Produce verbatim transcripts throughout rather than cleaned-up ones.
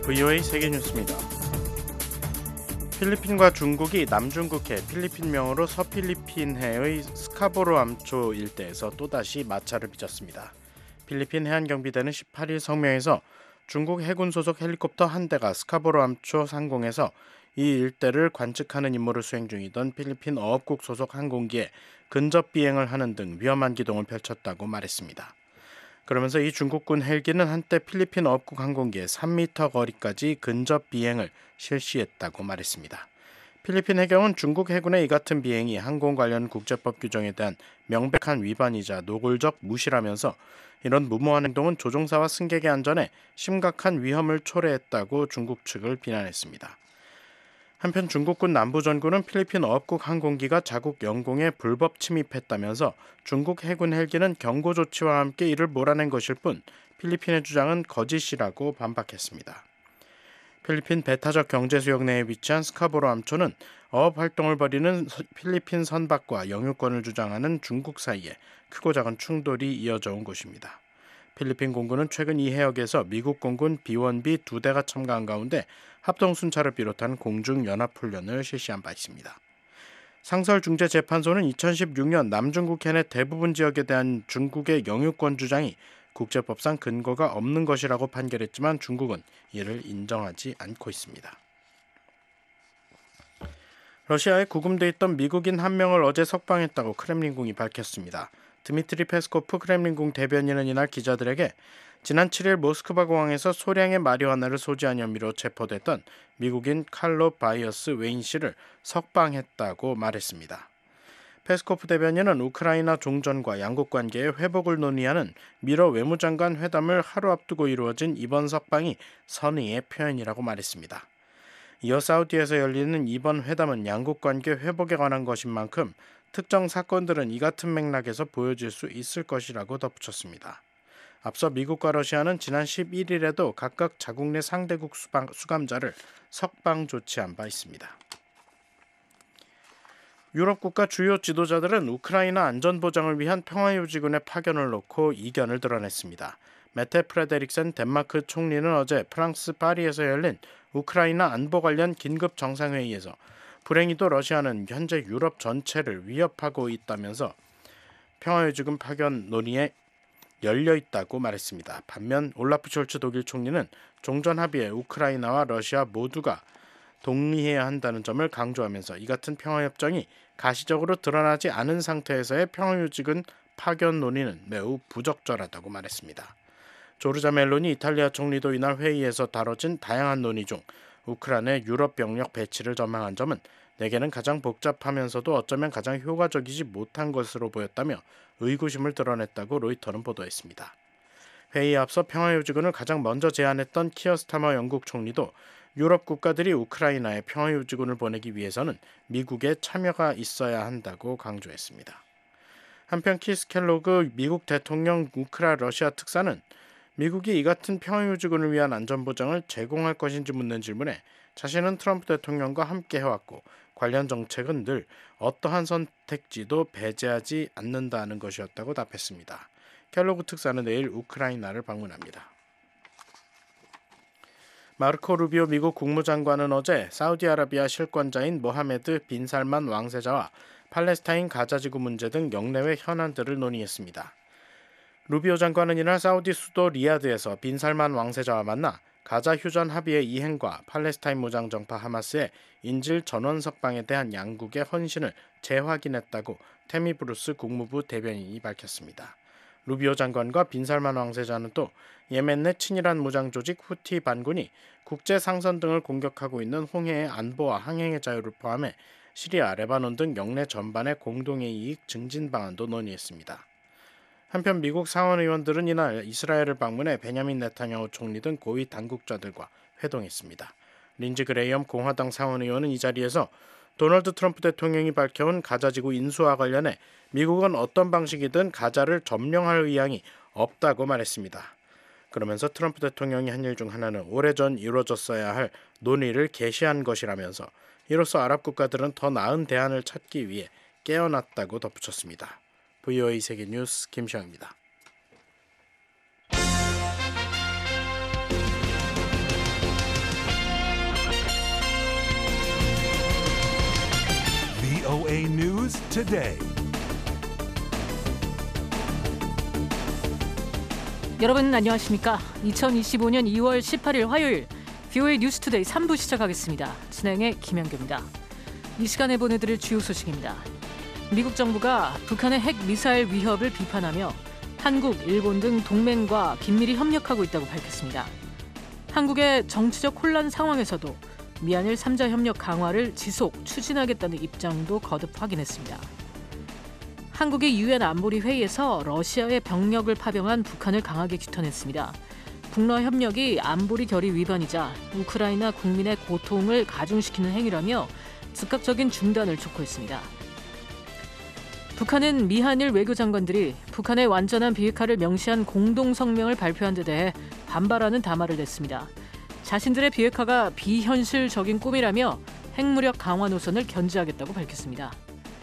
브이오에이 세계뉴스입니다. 필리핀과 중국이 남중국해 필리핀명으로 서필리핀해의 스카보로 암초 일대에서 또다시 마찰을 빚었습니다. 필리핀 해안경비대는 십팔 일 성명에서 중국 해군 소속 헬리콥터 한 대가 스카보로 암초 상공에서 이 일대를 관측하는 임무를 수행 중이던 필리핀 어업국 소속 항공기에 근접 비행을 하는 등 위험한 기동을 펼쳤다고 말했습니다. 그러면서 이 중국군 헬기는 한때 필리핀 어업국 항공기의 삼 미터 거리까지 근접 비행을 실시했다고 말했습니다. 필리핀 해경은 중국 해군의 이 같은 비행이 항공 관련 국제법 규정에 대한 명백한 위반이자 노골적 무시라면서 이런 무모한 행동은 조종사와 승객의 안전에 심각한 위험을 초래했다고 중국 측을 비난했습니다. 한편 중국군 남부전군은 필리핀 어업국 항공기가 자국 영공에 불법 침입했다면서 중국 해군 헬기는 경고 조치와 함께 이를 몰아낸 것일 뿐 필리핀의 주장은 거짓이라고 반박했습니다. 필리핀 배타적 경제수역 내에 위치한 스카보로 암초는 어업 활동을 벌이는 필리핀 선박과 영유권을 주장하는 중국 사이에 크고 작은 충돌이 이어져 온 곳입니다. 필리핀 공군은 최근 이 해역에서 미국 공군 비 원 비 두 대가 참가한 가운데 합동순찰을 비롯한 공중연합훈련을 실시한 바 있습니다. 상설중재재판소는 이천십육 년 남중국 해내 대부분 지역에 대한 중국의 영유권 주장이 국제법상 근거가 없는 것이라고 판결했지만 중국은 이를 인정하지 않고 있습니다. 러시아에 구금돼 있던 미국인 한 명을 어제 석방했다고 크렘린궁이 밝혔습니다. 드미트리 페스코프 크렘린궁 대변인은 이날 기자들에게 지난 칠 일 모스크바 공항에서 소량의 마리화나를 소지한 혐의로 체포됐던 미국인 칼로 바이어스 웨인 씨를 석방했다고 말했습니다. 페스코프 대변인은 우크라이나 종전과 양국 관계의 회복을 논의하는 미러 외무장관 회담을 하루 앞두고 이루어진 이번 석방이 선의의 표현이라고 말했습니다. 이어 사우디에서 열리는 이번 회담은 양국 관계 회복에 관한 것인 만큼 특정 사건들은 이 같은 맥락에서 보여질 수 있을 것이라고 덧붙였습니다. 앞서 미국과 러시아는 지난 십일 일에도 각각 자국 내 상대국 수방, 수감자를 석방 조치한 바 있습니다. 유럽 국가 주요 지도자들은 우크라이나 안전보장을 위한 평화유지군의 파견을 놓고 이견을 드러냈습니다. 메테 프레데릭센 덴마크 총리는 어제 프랑스 파리에서 열린 우크라이나 안보 관련 긴급 정상회의에서 불행히도 러시아는 현재 유럽 전체를 위협하고 있다면서 평화유지군 파견 논의에 열려있다고 말했습니다. 반면 올라프 숄츠 독일 총리는 종전 합의에 우크라이나와 러시아 모두가 동의해야 한다는 점을 강조하면서 이 같은 평화협정이 가시적으로 드러나지 않은 상태에서의 평화유지군 파견 논의는 매우 부적절하다고 말했습니다. 조르자 멜로니 이탈리아 총리도 이날 회의에서 다뤄진 다양한 논의 중 우크라이나 유럽 병력 배치를 전망한 점은 내게는 가장 복잡하면서도 어쩌면 가장 효과적이지 못한 것으로 보였다며 의구심을 드러냈다고 로이터는 보도했습니다. 회의에 앞서 평화유지군을 가장 먼저 제안했던 키어 스타머 영국 총리도 유럽 국가들이 우크라이나에 평화유지군을 보내기 위해서는 미국의 참여가 있어야 한다고 강조했습니다. 한편 키스 켈로그 미국 대통령 우크라 러시아 특사는 미국이 이 같은 평화유지군을 위한 안전보장을 제공할 것인지 묻는 질문에 자신은 트럼프 대통령과 함께 해왔고 관련 정책은 늘 어떠한 선택지도 배제하지 않는다는 것이었다고 답했습니다. 켈로그 특사는 내일 우크라이나를 방문합니다. 마르코 루비오 미국 국무장관은 어제 사우디아라비아 실권자인 모하메드 빈 살만 왕세자와 팔레스타인 가자지구 문제 등 영내외 현안들을 논의했습니다. 루비오 장관은 이날 사우디 수도 리야드에서 빈 살만 왕세자와 만나 가자 휴전 합의의 이행과 팔레스타인 무장정파 하마스의 인질 전원 석방에 대한 양국의 헌신을 재확인했다고 테미 브루스 국무부 대변인이 밝혔습니다. 루비오 장관과 빈 살만 왕세자는 또 예멘 내 친이란 무장 조직 후티 반군이 국제 상선 등을 공격하고 있는 홍해의 안보와 항행의 자유를 포함해 시리아, 레바논 등 영내 전반의 공동의 이익 증진 방안도 논의했습니다. 한편 미국 상원의원들은 이날 이스라엘을 방문해 베냐민 네타냐후 총리 등 고위 당국자들과 회동했습니다. 린지 그레이엄 공화당 상원의원은 이 자리에서 도널드 트럼프 대통령이 밝혀온 가자지구 인수와 관련해 미국은 어떤 방식이든 가자를 점령할 의향이 없다고 말했습니다. 그러면서 트럼프 대통령이 한 일 중 하나는 오래전 이루어졌어야 할 논의를 개시한 것이라면서 이로써 아랍 국가들은 더 나은 대안을 찾기 위해 깨어났다고 덧붙였습니다. 브이오에이 세계뉴스 김시영입니다. 브이오에이 News Today. 여러분 안녕하십니까? 이천이십오년 이월 십팔일 화요일 브이오에이 뉴스투데이 삼 부 시작하겠습니다. 진행의 김현규입니다. 이 시간에 보내드릴 주요 소식입니다. 미국 정부가 북한의 핵 미사일 위협을 비판하며 한국, 일본 등 동맹과 긴밀히 협력하고 있다고 밝혔습니다. 한국의 정치적 혼란 상황에서도 미한일 삼자 협력 강화를 지속 추진하겠다는 입장도 거듭 확인했습니다. 한국이 유엔 안보리 회의에서 러시아의 병력을 파병한 북한을 강하게 규탄했습니다. 북러 협력이 안보리 결의 위반이자 우크라이나 국민의 고통을 가중시키는 행위라며 즉각적인 중단을 촉구했습니다. 북한은 미한일 외교장관들이 북한의 완전한 비핵화를 명시한 공동성명을 발표한 데 대해 반발하는 담화를 냈습니다. 자신들의 비핵화가 비현실적인 꿈이라며 핵무력 강화 노선을 견지하겠다고 밝혔습니다.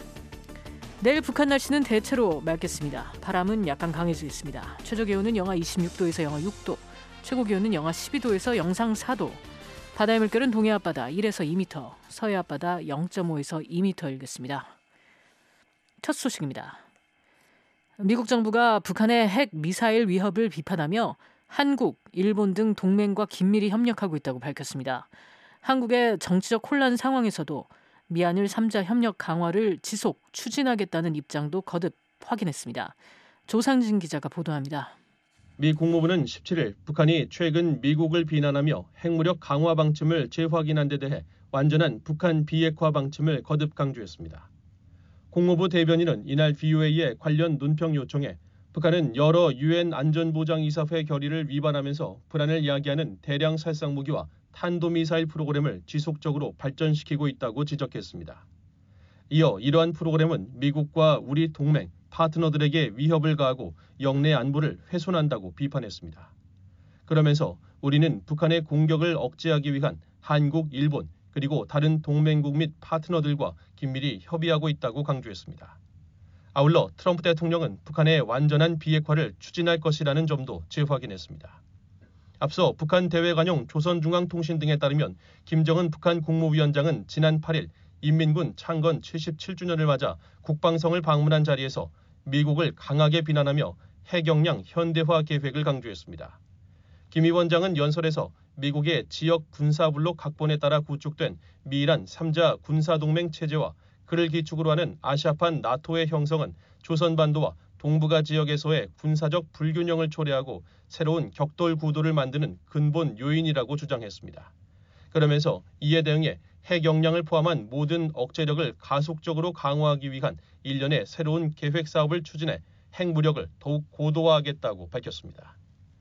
내일 북한 날씨는 대체로 맑겠습니다. 바람은 약간 강해지겠습니다. 최저기온은 영하 이십육도에서 영하 육도, 최고기온은 영하 십이도에서 영상 사도, 바다의 물결은 동해 앞바다 일에서 이 미터, 서해 앞바다 영점오에서 이 미터 일겠습니다. 첫 소식입니다. 미국 정부가 북한의 핵 미사일 위협을 비판하며 한국, 일본 등 동맹과 긴밀히 협력하고 있다고 밝혔습니다. 한국의 정치적 혼란 상황에서도 미한일 삼자 협력 강화를 지속 추진하겠다는 입장도 거듭 확인했습니다. 조상진 기자가 보도합니다. 미 국무부는 십칠일 북한이 최근 미국을 비난하며 핵무력 강화 방침을 재확인한 데 대해 완전한 북한 비핵화 방침을 거듭 강조했습니다. 국무부 대변인은 이날 브이오에이의 관련 논평 요청에 북한은 여러 유엔 안전보장이사회 결의를 위반하면서 불안을 야기하는 대량 살상 무기와 탄도미사일 프로그램을 지속적으로 발전시키고 있다고 지적했습니다. 이어 이러한 프로그램은 미국과 우리 동맹, 파트너들에게 위협을 가하고 영내 안보를 훼손한다고 비판했습니다. 그러면서 우리는 북한의 공격을 억제하기 위한 한국, 일본, 그리고 다른 동맹국 및 파트너들과 긴밀히 협의하고 있다고 강조했습니다. 아울러 트럼프 대통령은 북한의 완전한 비핵화를 추진할 것이라는 점도 재확인했습니다. 앞서 북한 대외관용 조선중앙통신 등에 따르면 김정은 북한 국무위원장은 지난 팔일 인민군 창건 칠십칠주년을 맞아 국방성을 방문한 자리에서 미국을 강하게 비난하며 핵역량 현대화 계획을 강조했습니다. 김 위원장은 연설에서 미국의 지역 군사블록 각본에 따라 구축된 미이란 삼자 군사동맹 체제와 그를 기축으로 하는 아시아판 나토의 형성은 조선반도와 동북아 지역에서의 군사적 불균형을 초래하고 새로운 격돌 구도를 만드는 근본 요인이라고 주장했습니다. 그러면서 이에 대응해 핵 역량을 포함한 모든 억제력을 가속적으로 강화하기 위한 일련의 새로운 계획 사업을 추진해 핵무력을 더욱 고도화하겠다고 밝혔습니다.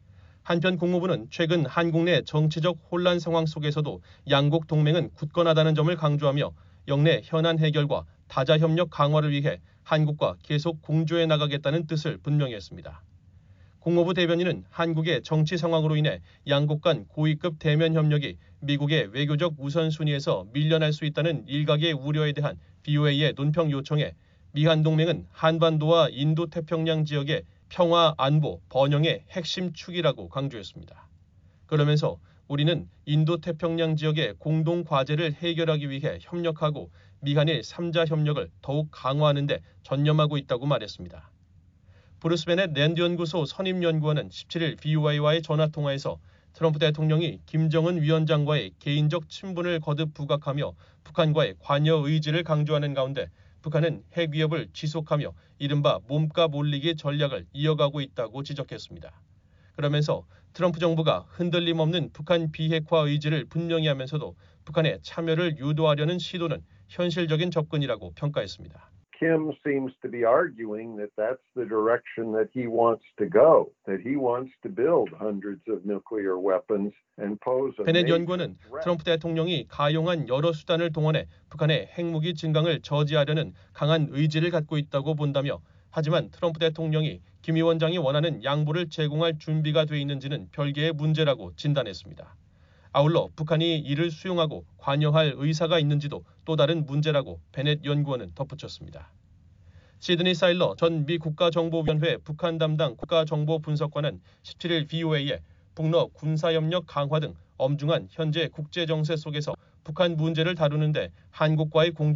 한편 국무부는 최근 한국 내 정치적 혼란 상황 속에서도 양국 동맹은 굳건하다는 점을 강조하며 영내 현안 해결과 다자 협력 강화를 위해 한국과 계속 공조해 나가겠다는 뜻을 분명히 했습니다. 국무부 대변인은 한국의 정치 상황으로 인해 양국 간 고위급 대면 협력이 미국의 외교적 우선순위에서 밀려날 수 있다는 일각의 우려에 대한 브이오에이의 논평 요청에 미한 동맹은 한반도와 인도태평양 지역의 평화, 안보, 번영의 핵심 축이라고 강조했습니다. 그러면서 우리는 인도태평양 지역의 공동 과제를 해결하기 위해 협력하고 미한일 삼자 협력을 더욱 강화하는 데 전념하고 있다고 말했습니다. 브루스 베넷 랜드 연구소 선임 연구원은 십칠일 브이오에이와의 전화통화에서 트럼프 대통령이 김정은 위원장과의 개인적 친분을 거듭 부각하며 북한과의 관여 의지를 강조하는 가운데 북한은 핵 위협을 지속하며 이른바 몸값 올리기 전략을 이어가고 있다고 지적했습니다. 그러면서 트럼프 정부가 흔들림 없는 북한 비핵화 의지를 분명히 하면서도 북한의 참여를 유도하려는 시도는 현실적인 접근이라고 평가했습니다. Kim seems to be arguing that that's the direction that he wants to go, that he wants to build hundreds of nuclear weapons and pose a 베넷 major 연구원은 threat. 트럼프 대통령이 가용한 여러 수단을 동원해 북한의 핵무기 증강을 저지하려는 강한 의지를 갖고 있다고 본다며 하지만 트럼프 대통령이 김 위원장이 원하는 양보를 제공할 준비가 돼 있는지는 별개의 문제라고 진단했습니다. 아울러 북한이 이를 수용하고 관여할 의사가 있는지도 또 다른 문제라고 베넷 연구원은 덧붙였습니다. 시드니 사일러 전 미 국가정보위원회 북한 담당 국가정보분석관은 십칠일 브이오에이에 북러 군사협력 강화 등 엄중한 현재 국제정세 속에서 북한 문제를 다루는데 한국과의 공조가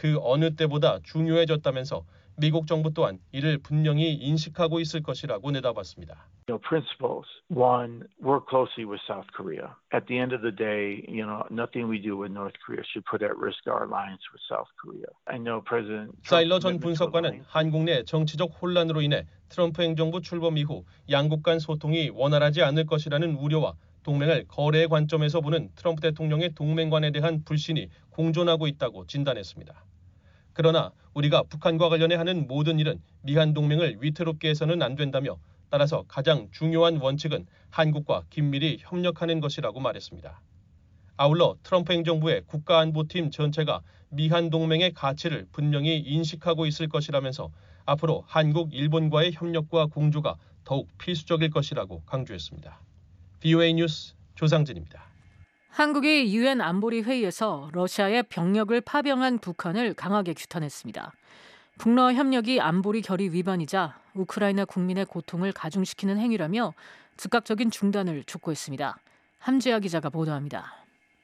그 어느 때보다 중요해졌다면서 미국 정부 또한 이를 분명히 인식하고 있을 것이라고 내다봤습니다. You know, principles. One, work closely with South Korea. At the end of the day, you know, nothing we do with North Korea should put at risk our alliance with South Korea. I know President 사일러 전 분석관은 한국 내 정치적 혼란으로 인해 트럼프 행정부 출범 이후 양국 간 소통이 원활하지 않을 것이라는 우려와 동맹을 거래의 관점에서 보는 트럼프 대통령의 동맹관에 대한 불신이 공존하고 있다고 진단했습니다. 그러나 우리가 북한과 관련해 하는 모든 일은 미한 동맹을 위태롭게 해서는 안 된다며 따라서 가장 중요한 원칙은 한국과 긴밀히 협력하는 것이라고 말했습니다. 아울러 트럼프 행정부의 국가안보팀 전체가 미한 동맹의 가치를 분명히 인식하고 있을 것이라면서 앞으로 한국, 일본과의 협력과 공조가 더욱 필수적일 것이라고 강조했습니다. 브이오에이 뉴스 조상진입니다. 한국이 유엔 안보리 회의에서 러시아의 병력을 파병한 북한을 강하게 규탄했습니다. 북러 협력이 안보리 결의 위반이자 우크라이나 국민의 고통을 가중시키는 행위라며 즉각적인 중단을 촉구했습니다. 함지아 기자가 보도합니다.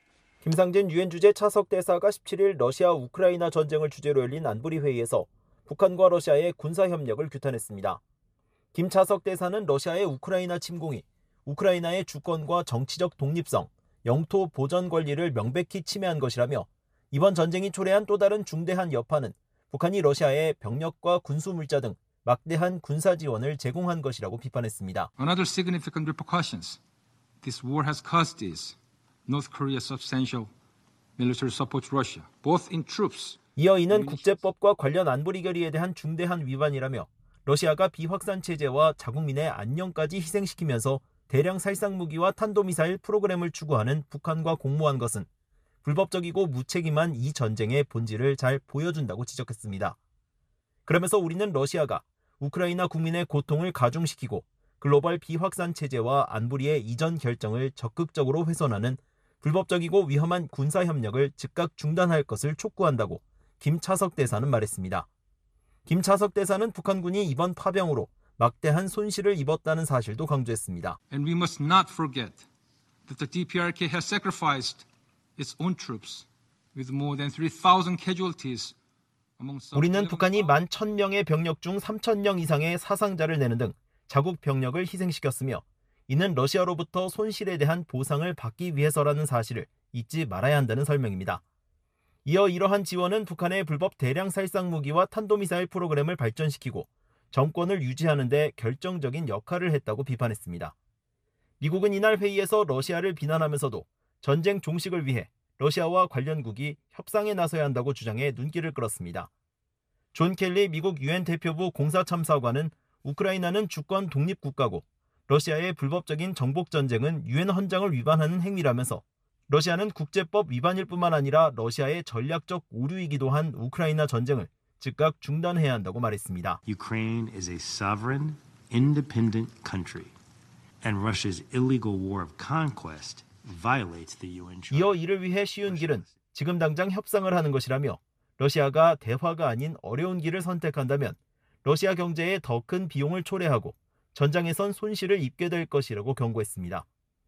김상진 유엔 주재 차석 대사가 십칠 일 러시아 우크라이나 전쟁을 주제로 열린 안보리 회의에서 북한과 러시아의 군사 협력을 규탄했습니다. 김 차석 대사는 러시아의 우크라이나 침공이 우크라이나의 주권과 정치적 독립성, 영토 보전 권리를 명백히 침해한 것이라며 이번 전쟁이 초래한 또 다른 중대한 여파는 북한이 러시아에 병력과 군수 물자 등 막대한 군사 지원을 제공한 것이라고 비판했습니다. Another significant repercussions this war has caused is North Korea's substantial military support to Russia, both in troops. 이어 이는 국제법과 관련 안보리 결의에 대한 중대한 위반이라며 러시아가 비확산 체제와 자국민의 안녕까지 희생시키면서 대량 살상 무기와 탄도미사일 프로그램을 추구하는 북한과 공모한 것은 불법적이고 무책임한 이 전쟁의 본질을 잘 보여준다고 지적했습니다. 그러면서 우리는 러시아가 우크라이나 국민의 고통을 가중시키고 글로벌 비확산 체제와 안보리의 이전 결정을 적극적으로 훼손하는 불법적이고 위험한 군사 협력을 즉각 중단할 것을 촉구한다고 김 차석 대사는 말했습니다. 김 차석 대사는 북한군이 이번 파병으로 막대한 손실을 입었다는 사실도 강조했습니다. And we must not forget that the 디피아르케이 has sacrificed its own troops with more than three thousand casualties. 우리는 북한이 만 천 명의 병력 중 삼천 명 이상의 사상자를 내는 등 자국 병력을 희생시켰으며 이는 러시아로부터 손실에 대한 보상을 받기 위해서라는 사실을 잊지 말아야 한다는 설명입니다. 이어 이러한 지원은 북한의 불법 대량 살상 무기와 탄도미사일 프로그램을 발전시키고 정권을 유지하는 데 결정적인 역할을 했다고 비판했습니다. 미국은 이날 회의에서 러시아를 비난하면서도 전쟁 종식을 위해 러시아와 관련국이 협상에 나서야 한다고 주장해 눈길을 끌었습니다. 존 켈리 미국 유엔 대표부 공사참사관은 우크라이나는 주권 독립국가고 러시아의 불법적인 정복 전쟁은 유엔 헌장을 위반하는 행위라면서 러시아는 국제법 위반일 뿐만 아니라 러시아의 전략적 오류이기도 한 우크라이나 전쟁을 즉각 중단해야 한다고 말했습니다. Ukraine is a sovereign, independent country, and Russia's illegal war of conquest violates the 유엔 Charter. 이어 이를 위해 쉬운 길은 지금 당장 협상을 하는 것이라며 러시아가 대화가 아닌 어려운 길을 선택한다면 러시아 경제에 더 큰 비용을 초래하고 전장에선 손실을 입게 될 것이라고 경고했습니다.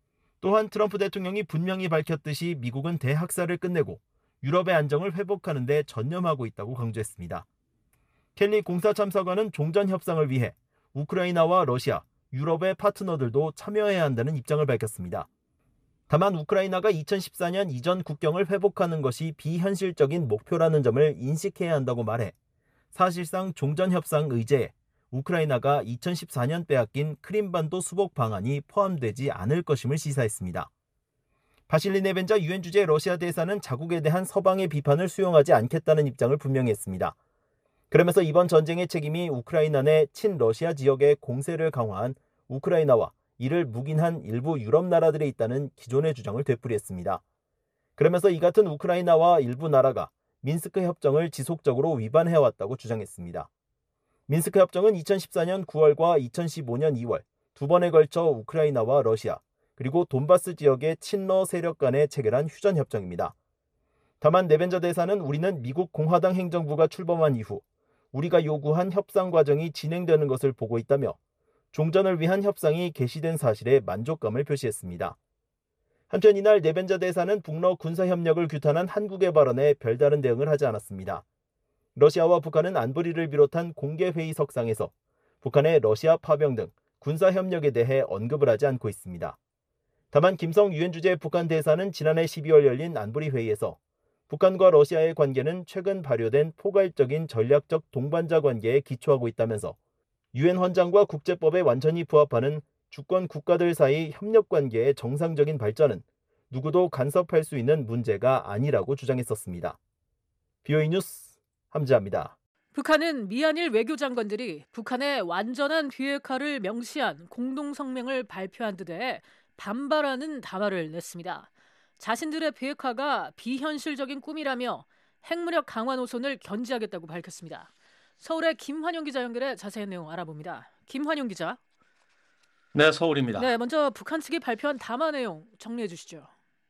또한 트럼프 대통령이 분명히 밝혔듯이 미국은 대학살을 끝내고 유럽의 안정을 회복하는 데 전념하고 있다고 강조했습니다. 켈리 공사참사관은 종전 협상을 위해 우크라이나와 러시아, 유럽의 파트너들도 참여해야 한다는 입장을 밝혔습니다. 다만 우크라이나가 이천십사 년 이전 국경을 회복하는 것이 비현실적인 목표라는 점을 인식해야 한다고 말해 사실상 종전 협상 의제에 우크라이나가 이천십사 년 빼앗긴 크림반도 수복 방안이 포함되지 않을 것임을 시사했습니다. 바실리 네벤자 유엔 주재 러시아 대사는 자국에 대한 서방의 비판을 수용하지 않겠다는 입장을 분명히 했습니다. 그러면서 이번 전쟁의 책임이 우크라이나 내 친러시아 지역의 공세를 강화한 우크라이나와 이를 묵인한 일부 유럽 나라들에 있다는 기존의 주장을 되풀이했습니다. 그러면서 이 같은 우크라이나와 일부 나라가 민스크 협정을 지속적으로 위반해왔다고 주장했습니다. 민스크 협정은 이천십사 년 구월과 이천십오 년 이월 두 번에 걸쳐 우크라이나와 러시아 그리고 돈바스 지역의 친러 세력 간에 체결한 휴전 협정입니다. 다만 네벤자 대사는 우리는 미국 공화당 행정부가 출범한 이후 우리가 요구한 협상 과정이 진행되는 것을 보고 있다며 종전을 위한 협상이 개시된 사실에 만족감을 표시했습니다. 한편 이날 네벤자 대사는 북러 군사협력을 규탄한 한국의 발언에 별다른 대응을 하지 않았습니다. 러시아와 북한은 안보리를 비롯한 공개회의석상에서 북한의 러시아 파병 등 군사협력에 대해 언급을 하지 않고 있습니다. 다만 김성 유엔 주재 북한 대사는 지난해 십이월 열린 안보리 회의에서 북한과 러시아의 관계는 최근 발효된 포괄적인 전략적 동반자 관계에 기초하고 있다면서 유엔 헌장과 국제법에 완전히 부합하는 주권 국가들 사이 협력 관계의 정상적인 발전은 누구도 간섭할 수 있는 문제가 아니라고 주장했었습니다. 비오이 뉴스 함지아입니다. 북한은 미한일 외교장관들이 북한의 완전한 비핵화를 명시한 공동성명을 발표한 데 대해 반발하는 담화를 냈습니다. 자신들의 비핵화가 비현실적인 꿈이라며 핵무력 강화 노선을 견지하겠다고 밝혔습니다. 서울의 김환용 기자 연결해 자세한 내용 알아봅니다. 김환용 기자. 네, 서울입니다. 네, 먼저 북한 측이 발표한 담화 내용 정리해 주시죠.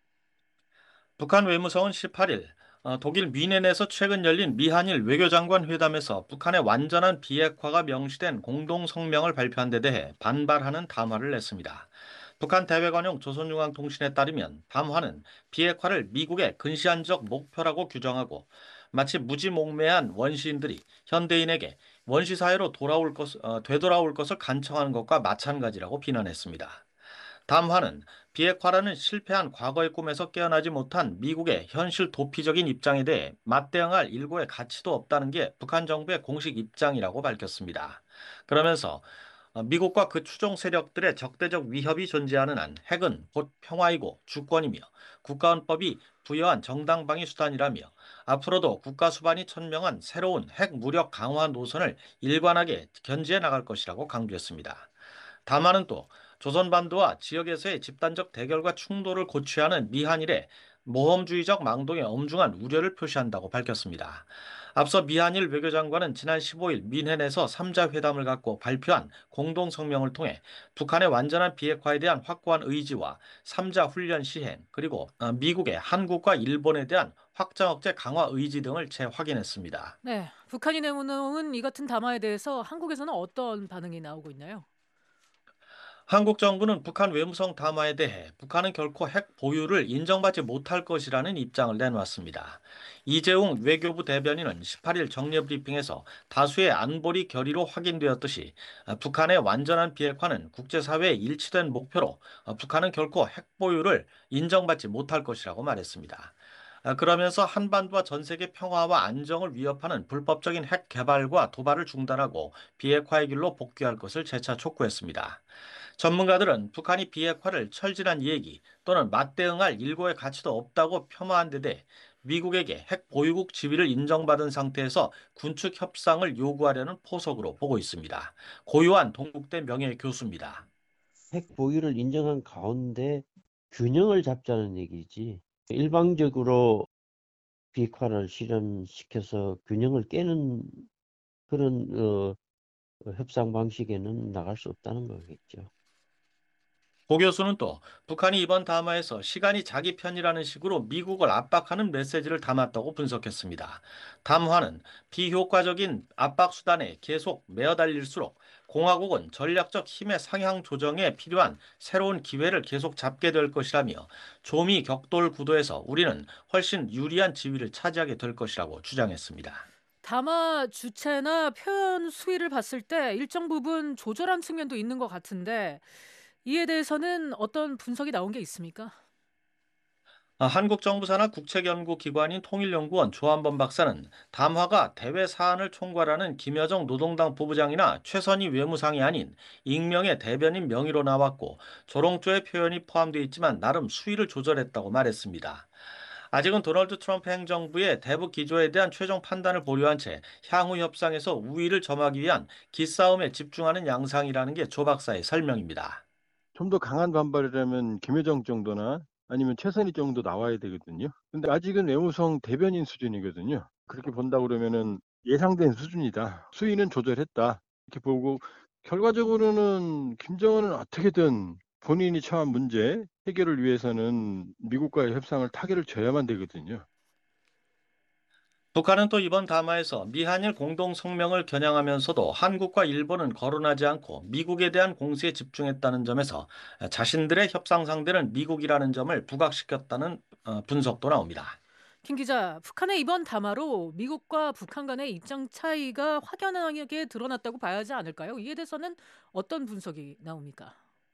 북한 외무성은 십팔 일 독일 뮌헨에서 최근 열린 미한일 외교장관 회담에서 북한의 완전한 비핵화가 명시된 공동성명을 발표한 데 대해 반발하는 담화를 냈습니다. 북한 대외관용 조선중앙통신에 따르면 담화는 비핵화를 미국의 근시안적 목표라고 규정하고 마치 무지몽매한 원시인들이 현대인에게 원시사회로 돌아올 것, 어, 되돌아올 것을 간청하는 것과 마찬가지라고 비난했습니다. 담화는 비핵화라는 실패한 과거의 꿈에서 깨어나지 못한 미국의 현실 도피적인 입장에 대해 맞대응할 일고의 가치도 없다는 게 북한 정부의 공식 입장이라고 밝혔습니다. 그러면서 미국과 그 추종 세력들의 적대적 위협이 존재하는 한 핵은 곧 평화이고 주권이며 국가헌법이 부여한 정당방위 수단이라며 앞으로도 국가 수반이 천명한 새로운 핵 무력 강화 노선을 일관하게 견지해 나갈 것이라고 강조했습니다. 담화는 또 조선반도와 지역에서의 집단적 대결과 충돌을 고취하는 미한일의 모험주의적 망동에 엄중한 우려를 표시한다고 밝혔습니다. 앞서 미한일 외교장관은 지난 십오 일 뮌헨에서 삼자 회담을 갖고 발표한 공동성명을 통해 북한의 완전한 비핵화에 대한 확고한 의지와 삼자 훈련 시행 그리고 미국의 한국과 일본에 대한 확장 억제 강화 의지 등을 재확인했습니다. 네, 북한이 내놓은 이 같은 담화에 대해서 한국에서는 어떤 반응이 나오고 있나요? 한국 정부는 북한 외무성 담화에 대해 북한은 결코 핵 보유를 인정받지 못할 것이라는 입장을 내놓았습니다. 이재용 외교부 대변인은 십팔 일 정례 브리핑에서 다수의 안보리 결의로 확인되었듯이 북한의 완전한 비핵화는 국제사회의 일치된 목표로 북한은 결코 핵 보유를 인정받지 못할 것이라고 말했습니다. 그러면서 한반도와 전 세계 평화와 안정을 위협하는 불법적인 핵 개발과 도발을 중단하고 비핵화의 길로 복귀할 것을 재차 촉구했습니다. 전문가들은 북한이 비핵화를 철진한 얘기 또는 맞대응할 일고의 가치도 없다고 폄하한 데 대해 미국에게 핵 보유국 지위를 인정받은 상태에서 군축 협상을 요구하려는 포석으로 보고 있습니다. 고요한 동국대 명예교수입니다. 핵 보유를 인정한 가운데 균형을 잡자는 얘기지. 일방적으로 비핵화를 실현시켜서 균형을 깨는 그런 어, 협상 방식에는 나갈 수 없다는 거겠죠. 고 교수는 또 북한이 이번 담화에서 시간이 자기 편이라는 식으로 미국을 압박하는 메시지를 담았다고 분석했습니다. 담화는 비효과적인 압박 수단에 계속 매어달릴수록 공화국은 전략적 힘의 상향 조정에 필요한 새로운 기회를 계속 잡게 될 것이라며 조미 격돌 구도에서 우리는 훨씬 유리한 지위를 차지하게 될 것이라고 주장했습니다. 담화 주체나 표현 수위를 봤을 때 일정 부분 조절한 측면도 있는 것 같은데 이에 대해서는 어떤 분석이 나온 게 있습니까? 한국 정부 산하 국책연구기관인 통일연구원 조한범 박사는 담화가 대외 사안을 총괄하는 김여정 노동당 부부장이나 최선희 외무상이 아닌 익명의 대변인 명의로 나왔고 조롱조의 표현이 포함되어 있지만 나름 수위를 조절했다고 말했습니다. 아직은 도널드 트럼프 행정부의 대북 기조에 대한 최종 판단을 보류한 채 향후 협상에서 우위를 점하기 위한 기싸움에 집중하는 양상이라는 게 조 박사의 설명입니다. 좀 더 강한 반발이라면 김여정 정도나 아니면 최선희 정도 나와야 되거든요. 근데 아직은 외무성 대변인 수준이거든요. 그렇게 본다 그러면은 예상된 수준이다. 수위는 조절했다. 이렇게 보고 결과적으로는 김정은은 어떻게든 본인이 처한 문제 해결을 위해서는 미국과의 협상을 타결을 줘야만 되거든요. 북한은 또 이번 담화에서 미한일 공동성명을 겨냥하면서도 한국과 일본은 거론하지 않고 미국에 대한 공세에 집중했다는 점에서 자신들의 협상 상대는 미국이라는 점을 부각시켰다는 분석도 나옵니다. 김 기자, 북한의 이번 담화로 미국과 북한 간의 입장 차이가 확연하게 드러났다고 봐야 하지 않을까요? 이에 대해서는 어떤 분석이 나옵니까?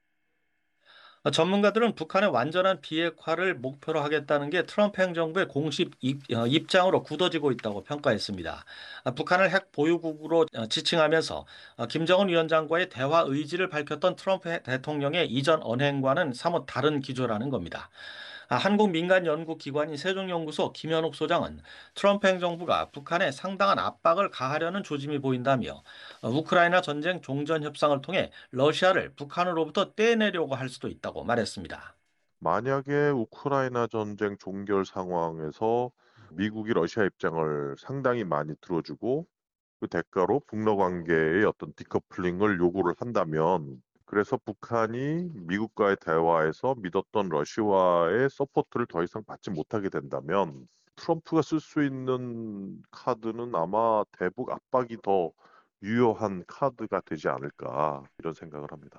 전문가들은 북한의 완전한 비핵화를 목표로 하겠다는 게 트럼프 행정부의 공식 입, 어, 입장으로 굳어지고 있다고 평가했습니다. 아, 북한을 핵 보유국으로 어, 지칭하면서 어, 김정은 위원장과의 대화 의지를 밝혔던 트럼프 해- 대통령의 이전 언행과는 사뭇 다른 기조라는 겁니다. 아, 한국 민간 연구기관인 세종연구소 김현욱 소장은 트럼프 행정부가 북한에 상당한 압박을 가하려는 조짐이 보인다며 어, 우크라이나 전쟁 종전 협상을 통해 러시아를 북한으로부터 떼내려고 할 수도 있다고 말했습니다. 만약에 우크라이나 전쟁 종결 상황에서 미국이 러시아 입장을 상당히 많이 들어주고 그 대가로 북러 관계의 어떤 디커플링을 요구를 한다면 그래서 북한이 미국과의 대화에서 믿었던 러시아의 서포트를 더 이상 받지 못하게 된다면 트럼프가 쓸 수 있는 카드는 아마 대북 압박이 더 유효한 카드가 되지 않을까 이런 생각을 합니다.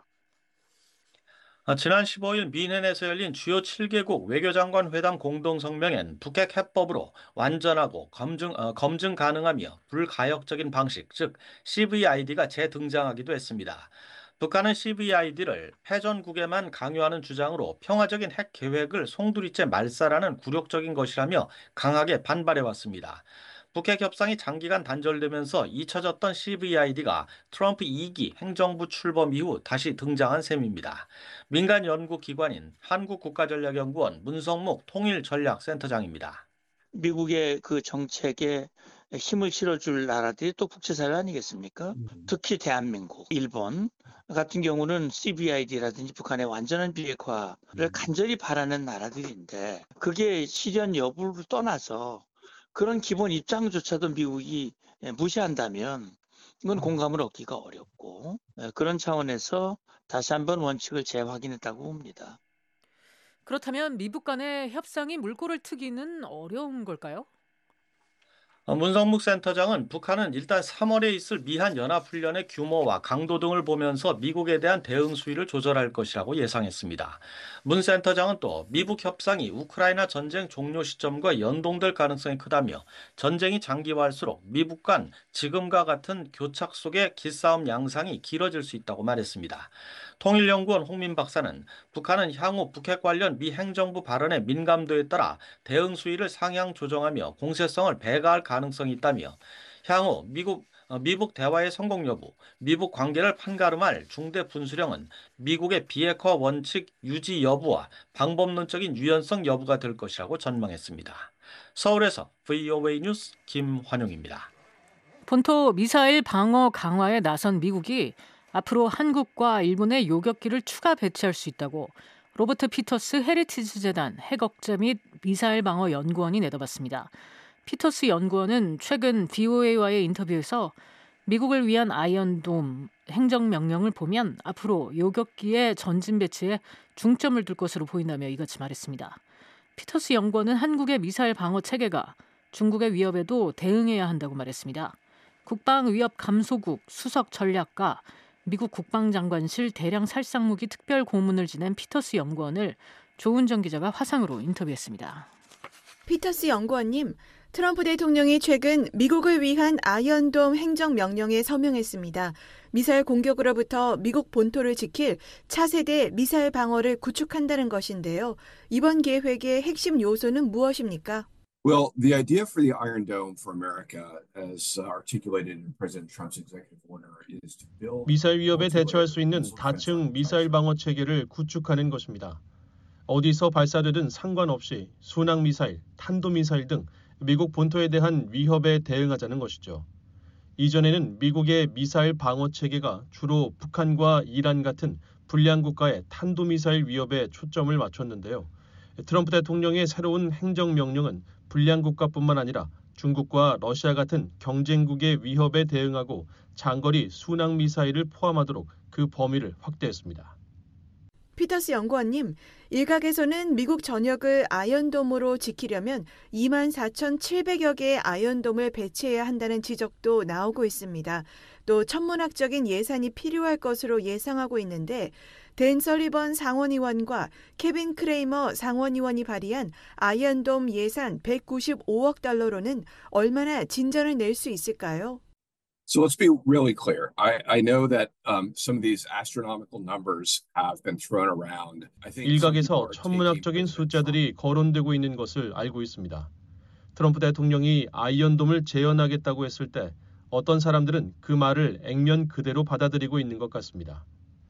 아, 지난 십오일 미넨에서 열린 주요 칠 개국 외교장관 회담 공동성명엔 북핵 해법으로 완전하고 검증, 어, 검증 가능하며 불가역적인 방식, 즉 씨브이아이디가 재등장하기도 했습니다. 북한은 씨브이아이디를 패전국에만 강요하는 주장으로 평화적인 핵 계획을 송두리째 말살하는 굴욕적인 것이라며 강하게 반발해왔습니다. 북핵 협상이 장기간 단절되면서 잊혀졌던 씨브이아이디가 트럼프 이 기 행정부 출범 이후 다시 등장한 셈입니다. 민간 연구기관인 한국국가전략연구원 문성목 통일전략센터장입니다. 미국의 그 정책에 힘을 실어줄 나라들이 또 국제사회 아니겠습니까? 특히 대한민국, 일본 같은 경우는 씨브이아이디라든지 북한의 완전한 비핵화를 간절히 바라는 나라들인데 그게 실현 여부를 떠나서 그런 기본 입장조차도 미국이 무시한다면 이건 공감을 얻기가 어렵고 그런 차원에서 다시 한번 원칙을 재확인했다고 봅니다. 그렇다면 미북 간의 협상이 물꼬를 트기는 어려운 걸까요? 어, 문성묵 센터장은 북한은 일단 삼월에 있을 미한 연합훈련의 규모와 강도 등을 보면서 미국에 대한 대응 수위를 조절할 것이라고 예상했습니다. 문 센터장은 또 미북 협상이 우크라이나 전쟁 종료 시점과 연동될 가능성이 크다며 전쟁이 장기화할수록 미북 간 지금과 같은 교착 속의 기싸움 양상이 길어질 수 있다고 말했습니다. 통일연구원 홍민 박사는 북한은 향후 북핵 관련 미 행정부 발언의 민감도에 따라 대응 수위를 상향 조정하며 공세성을 배가할 가능성이 있다며 향후 미국 어, 미북 대화의 성공 여부, 미북 관계를 판가름할 중대 분수령은 미국의 비핵화 원칙 유지 여부와 방법론적인 유연성 여부가 될 것이라고 전망했습니다. 서울에서 브이오에이 뉴스 김환용입니다. 본토 미사일 방어 강화에 나선 미국이 앞으로 한국과 일본의 요격기를 추가 배치할 수 있다고 로버트 피터스 헤리티지 재단 핵억제 및 미사일 방어 연구원이 내다봤습니다. 피터스 연구원은 최근 브이오에이와의 인터뷰에서 미국을 위한 아이언돔 행정명령을 보면 앞으로 요격기의 전진 배치에 중점을 둘 것으로 보인다며 이같이 말했습니다. 피터스 연구원은 한국의 미사일 방어 체계가 중국의 위협에도 대응해야 한다고 말했습니다. 국방위협 감소국 수석 전략가 미국 국방장관실 대량 살상무기 특별 고문을 지낸 피터스 연구원을 조은정 기자가 화상으로 인터뷰했습니다. 피터스 연구원님, 트럼프 대통령이 최근 미국을 위한 아이언돔 행정명령에 서명했습니다. 미사일 공격으로부터 미국 본토를 지킬 차세대 미사일 방어를 구축한다는 것인데요. 이번 계획의 핵심 요소는 무엇입니까? Well, the idea for the Iron Dome for America, as articulated in President Trump's executive order, is to build 미사일 위협에 대처할 수 있는 다층 미사일 방어 체계를 구축하는 것입니다. 어디서 발사되든 상관없이 순항 미사일, 탄도 미사일 등 미국 본토에 대한 위협에 대응하자는 것이죠. 이전에는 미국의 미사일 방어 체계가 주로 북한과 이란 같은 불량 국가의 탄도 미사일 위협에 초점을 맞췄는데요. 트럼프 대통령의 새로운 행정명령은 불량 국가뿐만 아니라 중국과 러시아 같은 경쟁국의 위협에 대응하고 장거리 순항 미사일을 포함하도록 그 범위를 확대했습니다. 피터스 연구원님, 일각에서는 미국 전역을 아이언돔으로 지키려면 이만 사천칠백여 개의 아이언돔을 배치해야 한다는 지적도 나오고 있습니다. 또 천문학적인 예산이 필요할 것으로 예상하고 있는데 댄 설리번 상원의원과 케빈 크레이머 상원의원이 발의한 아이언돔 예산 백구십오억 달러로는 얼마나 진전을 낼 수 있을까요? So let's be really clear. I, I know that um, some of these astronomical numbers have been thrown around. I think 일각에서 천문학적인 숫자들이 거론되고 있는 것을 알고 있습니다. 트럼프 대통령이 아이언돔을 재현하겠다고 했을 때 어떤 사람들은 그 말을 액면 그대로 받아들이고 있는 것 같습니다.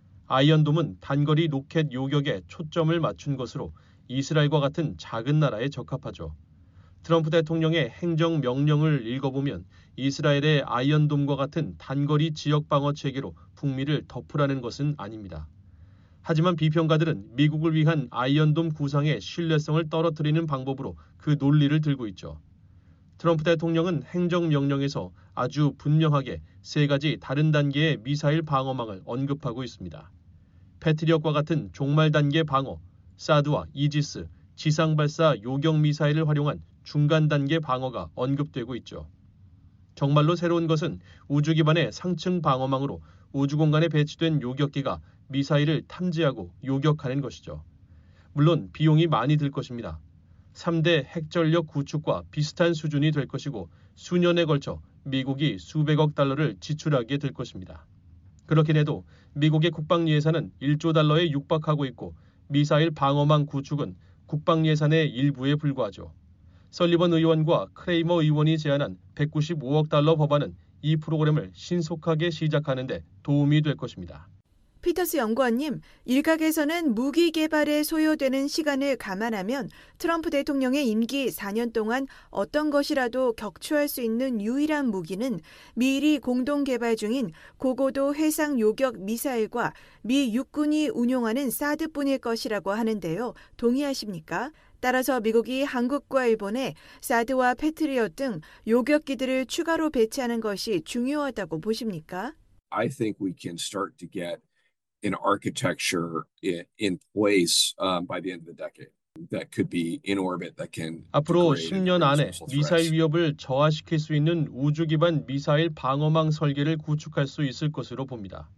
아이언돔은 단거리 로켓 요격에 초점을 맞춘 것으로 이스라엘과 같은 작은 나라에 적합하죠. 트럼프 대통령의 행정명령을 읽어보면 이스라엘의 아이언돔과 같은 단거리 지역방어 체계로 북미를 덮으라는 것은 아닙니다. 하지만 비평가들은 미국을 위한 아이언돔 구상의 신뢰성을 떨어뜨리는 방법으로 그 논리를 들고 있죠. 트럼프 대통령은 행정명령에서 아주 분명하게 세 가지 다른 단계의 미사일 방어망을 언급하고 있습니다. 패트리엇과 같은 종말 단계 방어, 사드와 이지스, 지상발사 요격 미사일을 활용한 중간 단계 방어가 언급되고 있죠. 정말로 새로운 것은 우주 기반의 상층 방어망으로 우주 공간에 배치된 요격기가 미사일을 탐지하고 요격하는 것이죠. 물론 비용이 많이 들 것입니다. 삼 대 핵전력 구축과 비슷한 수준이 될 것이고 수년에 걸쳐 미국이 수백억 달러를 지출하게 될 것입니다. 그렇긴 해도 미국의 국방 예산은 일조 달러에 육박하고 있고 미사일 방어망 구축은 국방 예산의 일부에 불과하죠. 설리번 의원과 크레이머 의원이 제안한 백구십오억 달러 법안은 이 프로그램을 신속하게 시작하는 데 도움이 될 것입니다. 피터스 연구원님, 일각에서는 무기 개발에 소요되는 시간을 감안하면 트럼프 대통령의 임기 사 년 동안 어떤 것이라도 격추할 수 있는 유일한 무기는 미일이 공동 개발 중인 고고도 해상 요격 미사일과 미 육군이 운용하는 사드뿐일 것이라고 하는데요. 동의하십니까? 따라서 미국이 한국과 일본에 사드와 패트리엇 등 요격기들을 추가로 배치하는 것이 중요하다고 보십니까? I think we can start to get an architecture in, in place um, by the end of the decade that could be in orbit that can. 앞으로 십 년 안에 미사일 위협을 저하시킬 수 있는 우주 기반 미사일 방어망 설계를 구축할 수 있을 것으로 봅니다.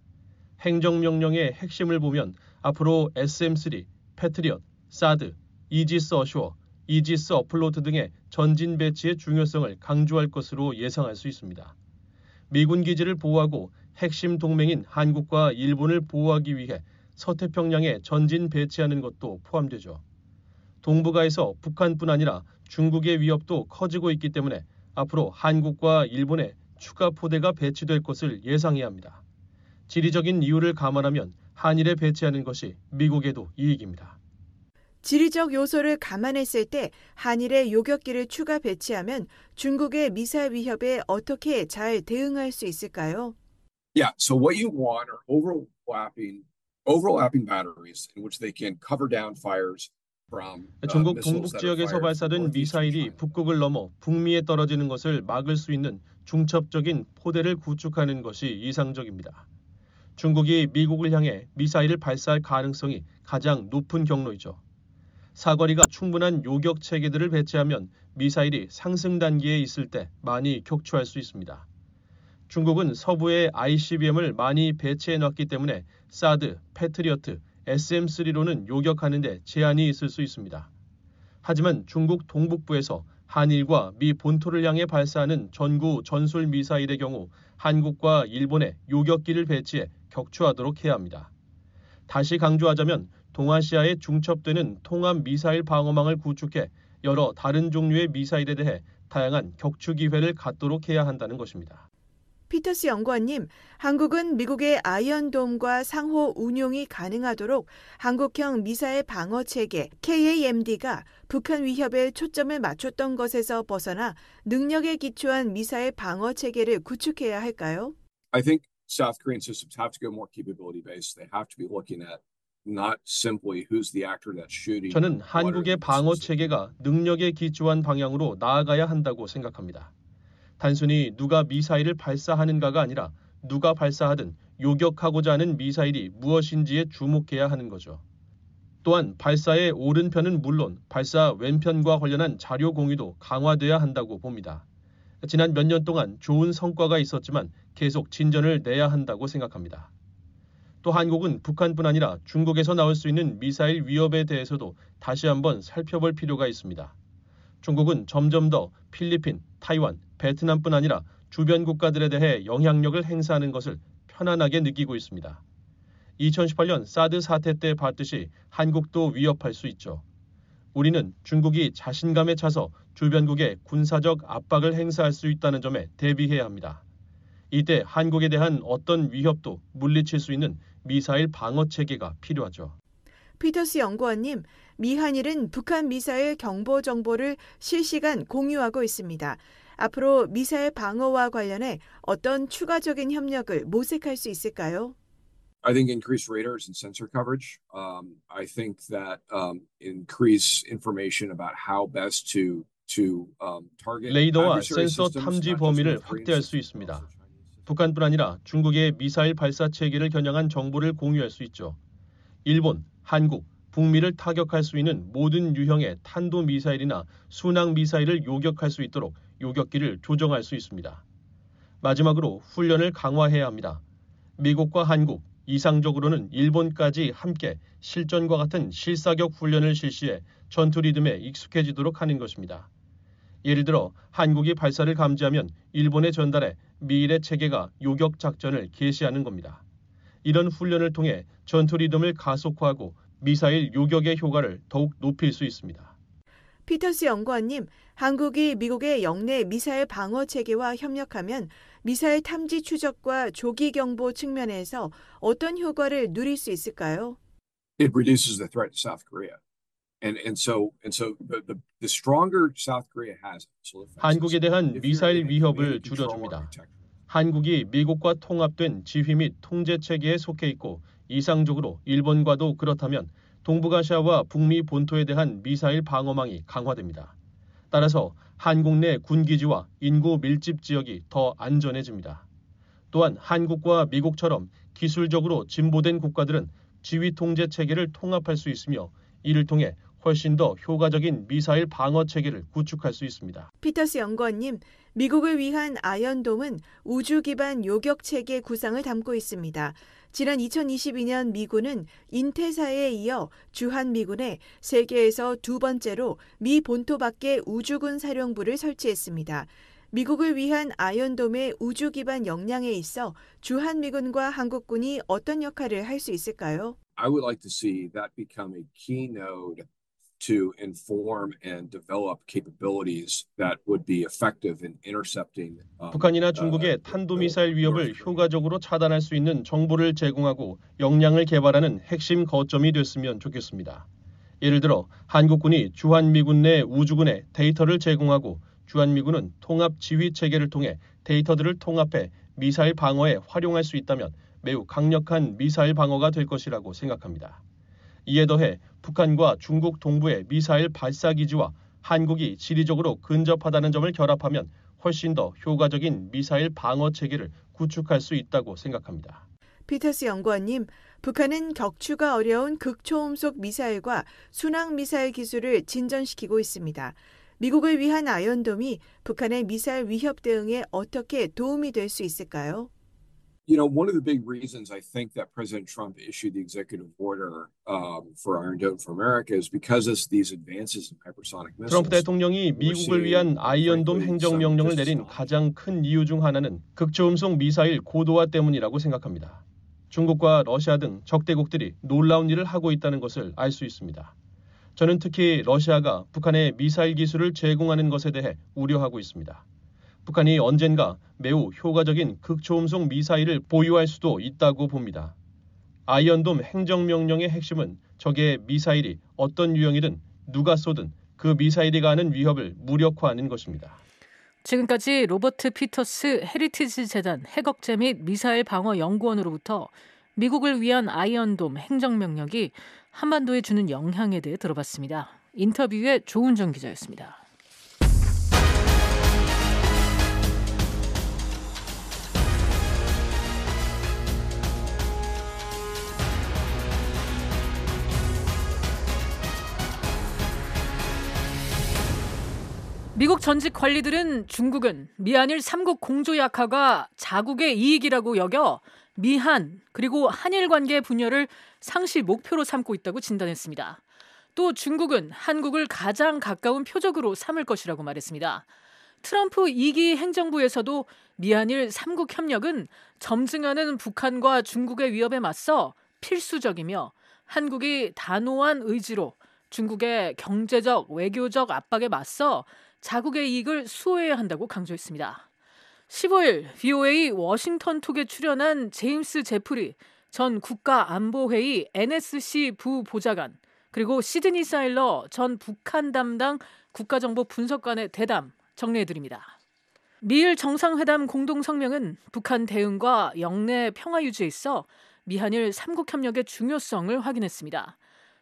행정명령의 핵심을 보면 앞으로 에스엠 쓰리, 패트리엇, 사드, 이지스 어쇼어, 이지스 어플로트 등의 전진 배치의 중요성을 강조할 것으로 예상할 수 있습니다. 미군 기지를 보호하고 핵심 동맹인 한국과 일본을 보호하기 위해 서태평양에 전진 배치하는 것도 포함되죠. 동북아에서 북한뿐 아니라 중국의 위협도 커지고 있기 때문에 앞으로 한국과 일본에 추가 포대가 배치될 것을 예상해야 합니다. 지리적인 이유를 감안하면 한일에 배치하는 것이 미국에도 이익입니다. 지리적 요소를 감안했을 때 한일의 요격기를 추가 배치하면 중국의 미사일 위협에 어떻게 잘 대응할 수 있을까요? Yeah, so what you want are overlapping, overlapping batteries in which they can cover down fires from 중국 동북 지역에서 발사된 미사일이 북극을 넘어 북미에 떨어지는 것을 막을 수 있는 중첩적인 포대를 구축하는 것이 이상적입니다. 중국이 미국을 향해 미사일을 발사할 가능성이 가장 높은 경로이죠. 사거리가 충분한 요격 체계들을 배치하면 미사일이 상승 단계에 있을 때 많이 격추할 수 있습니다. 중국은 서부에 아이씨비엠을 많이 배치해놨기 때문에 사드, 패트리어트, 에스엠 쓰리로는 요격하는 데 제한이 있을 수 있습니다. 하지만 중국 동북부에서 한일과 미 본토를 향해 발사하는 전구 전술 미사일의 경우 한국과 일본에 요격기를 배치해 격추하도록 해야 합니다. 다시 강조하자면 동아시아에 중첩되는 통합 미사일 방어망을 구축해 여러 다른 종류의 미사일에 대해 다양한 격추 기회를 갖도록 해야 한다는 것입니다. 피터스 연구원님, 한국은 미국의 아이언돔과 상호 운용이 가능하도록 한국형 미사일 방어 체계 케이에이엠디가 북한 위협에 초점을 맞췄던 것에서 벗어나 능력에 기초한 미사일 방어 체계를 구축해야 할까요? I think South Korean systems have to go more capability based. They have to be looking at not simply who's the actor that's shooting. 저는 한국의 방어 체계가 능력에 기초한 방향으로 나아가야 한다고 생각합니다. 단순히 누가 미사일을 발사하는가가 아니라 누가 발사하든 요격하고자 하는 미사일이 무엇인지에 주목해야 하는 거죠. 또한 발사의 오른편은 물론 발사 왼편과 관련한 자료 공유도 강화돼야 한다고 봅니다. 지난 몇 년 동안 좋은 성과가 있었지만 계속 진전을 내야 한다고 생각합니다. 또 한국은 북한뿐 아니라 중국에서 나올 수 있는 미사일 위협에 대해서도 다시 한번 살펴볼 필요가 있습니다. 중국은 점점 더 필리핀, 타이완, 베트남뿐 아니라 주변 국가들에 대해 영향력을 행사하는 것을 편안하게 느끼고 있습니다. 이천십팔 년 사드 사태 때 봤듯이 한국도 위협할 수 있죠. 우리는 중국이 자신감에 차서 주변국에 군사적 압박을 행사할 수 있다는 점에 대비해야 합니다. 이때 한국에 대한 어떤 위협도 물리칠 수 있는 미사일 방어 체계가 필요하죠. 피터스 연구원님, 미한일은 북한 미사일 경보 정보를 실시간 공유하고 있습니다. 앞으로 미사일 방어와 관련해 어떤 추가적인 협력을 모색할 수 있을까요? I think increased radars and sensor coverage. Um, I think that um, increase information about how best to to um, target 레이더와 adversary 센서 systems, 탐지 not just 범위를 North Korean 확대할 수 systems, 있습니다. but also Chinese. 북한뿐 아니라 중국의 미사일 발사 체계를 겨냥한 정보를 공유할 수 있죠. 일본, 한국, 북미를 타격할 수 있는 모든 유형의 탄도 미사일이나 순항 미사일을 요격할 수 있도록 요격기를 조정할 수 있습니다. 마지막으로 훈련을 강화해야 합니다. 미국과 한국, 이상적으로는 일본까지 함께 실전과 같은 실사격 훈련을 실시해 전투 리듬에 익숙해지도록 하는 것입니다. 예를 들어 한국이 발사를 감지하면 일본에 전달해 미일의 체계가 요격 작전을 개시하는 겁니다. 이런 훈련을 통해 전투 리듬을 가속화하고 미사일 요격의 효과를 더욱 높일 수 있습니다. 피터스 연구원님, 한국이 미국의 영내 미사일 방어 체계와 협력하면 미사일 탐지 추적과 조기 경보 측면에서 어떤 효과를 누릴 수 있을까요? It reduces the threat to South Korea, and and so and so the the, the stronger South Korea has. 한국에 대한 미사일 위협을 줄여줍니다. 한국이 미국과 통합된 지휘 및 통제 체계에 속해 있고 이상적으로 일본과도 그렇다면 동북아시아와 북미 본토에 대한 미사일 방어망이 강화됩니다. 따라서 한국 내 군기지와 인구 밀집 지역이 더 안전해집니다. 또한 한국과 미국처럼 기술적으로 진보된 국가들은 지휘 통제 체계를 통합할 수 있으며 이를 통해 훨씬 더 효과적인 미사일 방어 체계를 구축할 수 있습니다. 피터스 연구원님, 미국을 위한 아이언돔은 우주 기반 요격 체계 구상을 담고 있습니다. 지난 이천이십이 년 미군은 인태사에 이어 주한미군에 세계에서 두 번째로 미 본토 밖에 우주군 사령부를 설치했습니다. 미국을 위한 아이언돔의 우주 기반 역량에 있어 주한미군과 한국군이 어떤 역할을 할 수 있을까요? I would like to see that become a keynote to inform and develop capabilities that would be effective in intercepting. Um, 북한이나 중국의 탄도미사일 위협을 효과적으로 차단할 수 있는 정보를 제공하고 역량을 개발하는 핵심 거점이 됐으면 좋겠습니다. 예를 들어 한국군이 주한미군 내 우주군에 데이터를 제공하고 주한미군은 통합 지휘 체계를 통해 데이터들을 통합해 미사일 방어에 활용할 수 있다면 매우 강력한 미사일 방어가 될 것이라고 생각합니다. 이에 더해 북한과 중국 동부의 미사일 발사 기지와 한국이 지리적으로 근접하다는 점을 결합하면 훨씬 더 효과적인 미사일 방어 체계를 구축할 수 있다고 생각합니다. 피터스 연구원님, 북한은 격추가 어려운 극초음속 미사일과 순항 미사일 기술을 진전시키고 있습니다. 미국을 위한 아이언돔이 북한의 미사일 위협 대응에 어떻게 도움이 될 수 있을까요? You know, one of the big reasons I think that President Trump issued the executive order um, for Iron Dome for America is because of these advances in hypersonic missiles. 트럼프 대통령이 미국을 위한 아이언돔 행정명령을 내린 가장 큰 이유 중 하나는 극초음속 미사일 고도화 때문이라고 생각합니다. 중국과 러시아 등 적대국들이 놀라운 일을 하고 있다는 것을 알 수 있습니다. 저는 특히 러시아가 북한의 미사일 기술을 제공하는 것에 대해 우려하고 있습니다. 북한이 언젠가 매우 효과적인 극초음속 미사일을 보유할 수도 있다고 봅니다. 아이언돔 행정명령의 핵심은 적의 미사일이 어떤 유형이든 누가 쏘든 그 미사일이 가하는 위협을 무력화하는 것입니다. 지금까지 로버트 피터스 헤리티지 재단 핵억제 및 미사일 방어 연구원으로부터 미국을 위한 아이언돔 행정명령이 한반도에 주는 영향에 대해 들어봤습니다. 인터뷰의 조은정 기자였습니다. 미국 전직 관리들은 중국은 미한일 삼국 공조 약화가 자국의 이익이라고 여겨 미한 그리고 한일 관계 분열을 상시 목표로 삼고 있다고 진단했습니다. 또 중국은 한국을 가장 가까운 표적으로 삼을 것이라고 말했습니다. 트럼프 이 기 행정부에서도 미한일 삼국 협력은 점증하는 북한과 중국의 위협에 맞서 필수적이며 한국이 단호한 의지로 중국의 경제적, 외교적 압박에 맞서 자국의 이익을 수호해야 한다고 강조했습니다. 십오일 브이오에이 워싱턴톡에 출연한 제임스 제프리 전 국가안보회의 엔에스씨 부보좌관 그리고 시드니 사일러 전 북한 담당 국가정보 분석관의 대담 정리해드립니다. 미일 정상회담 공동성명은 북한 대응과 영내 평화 유지에 있어 미한일 삼국 협력의 중요성을 확인했습니다.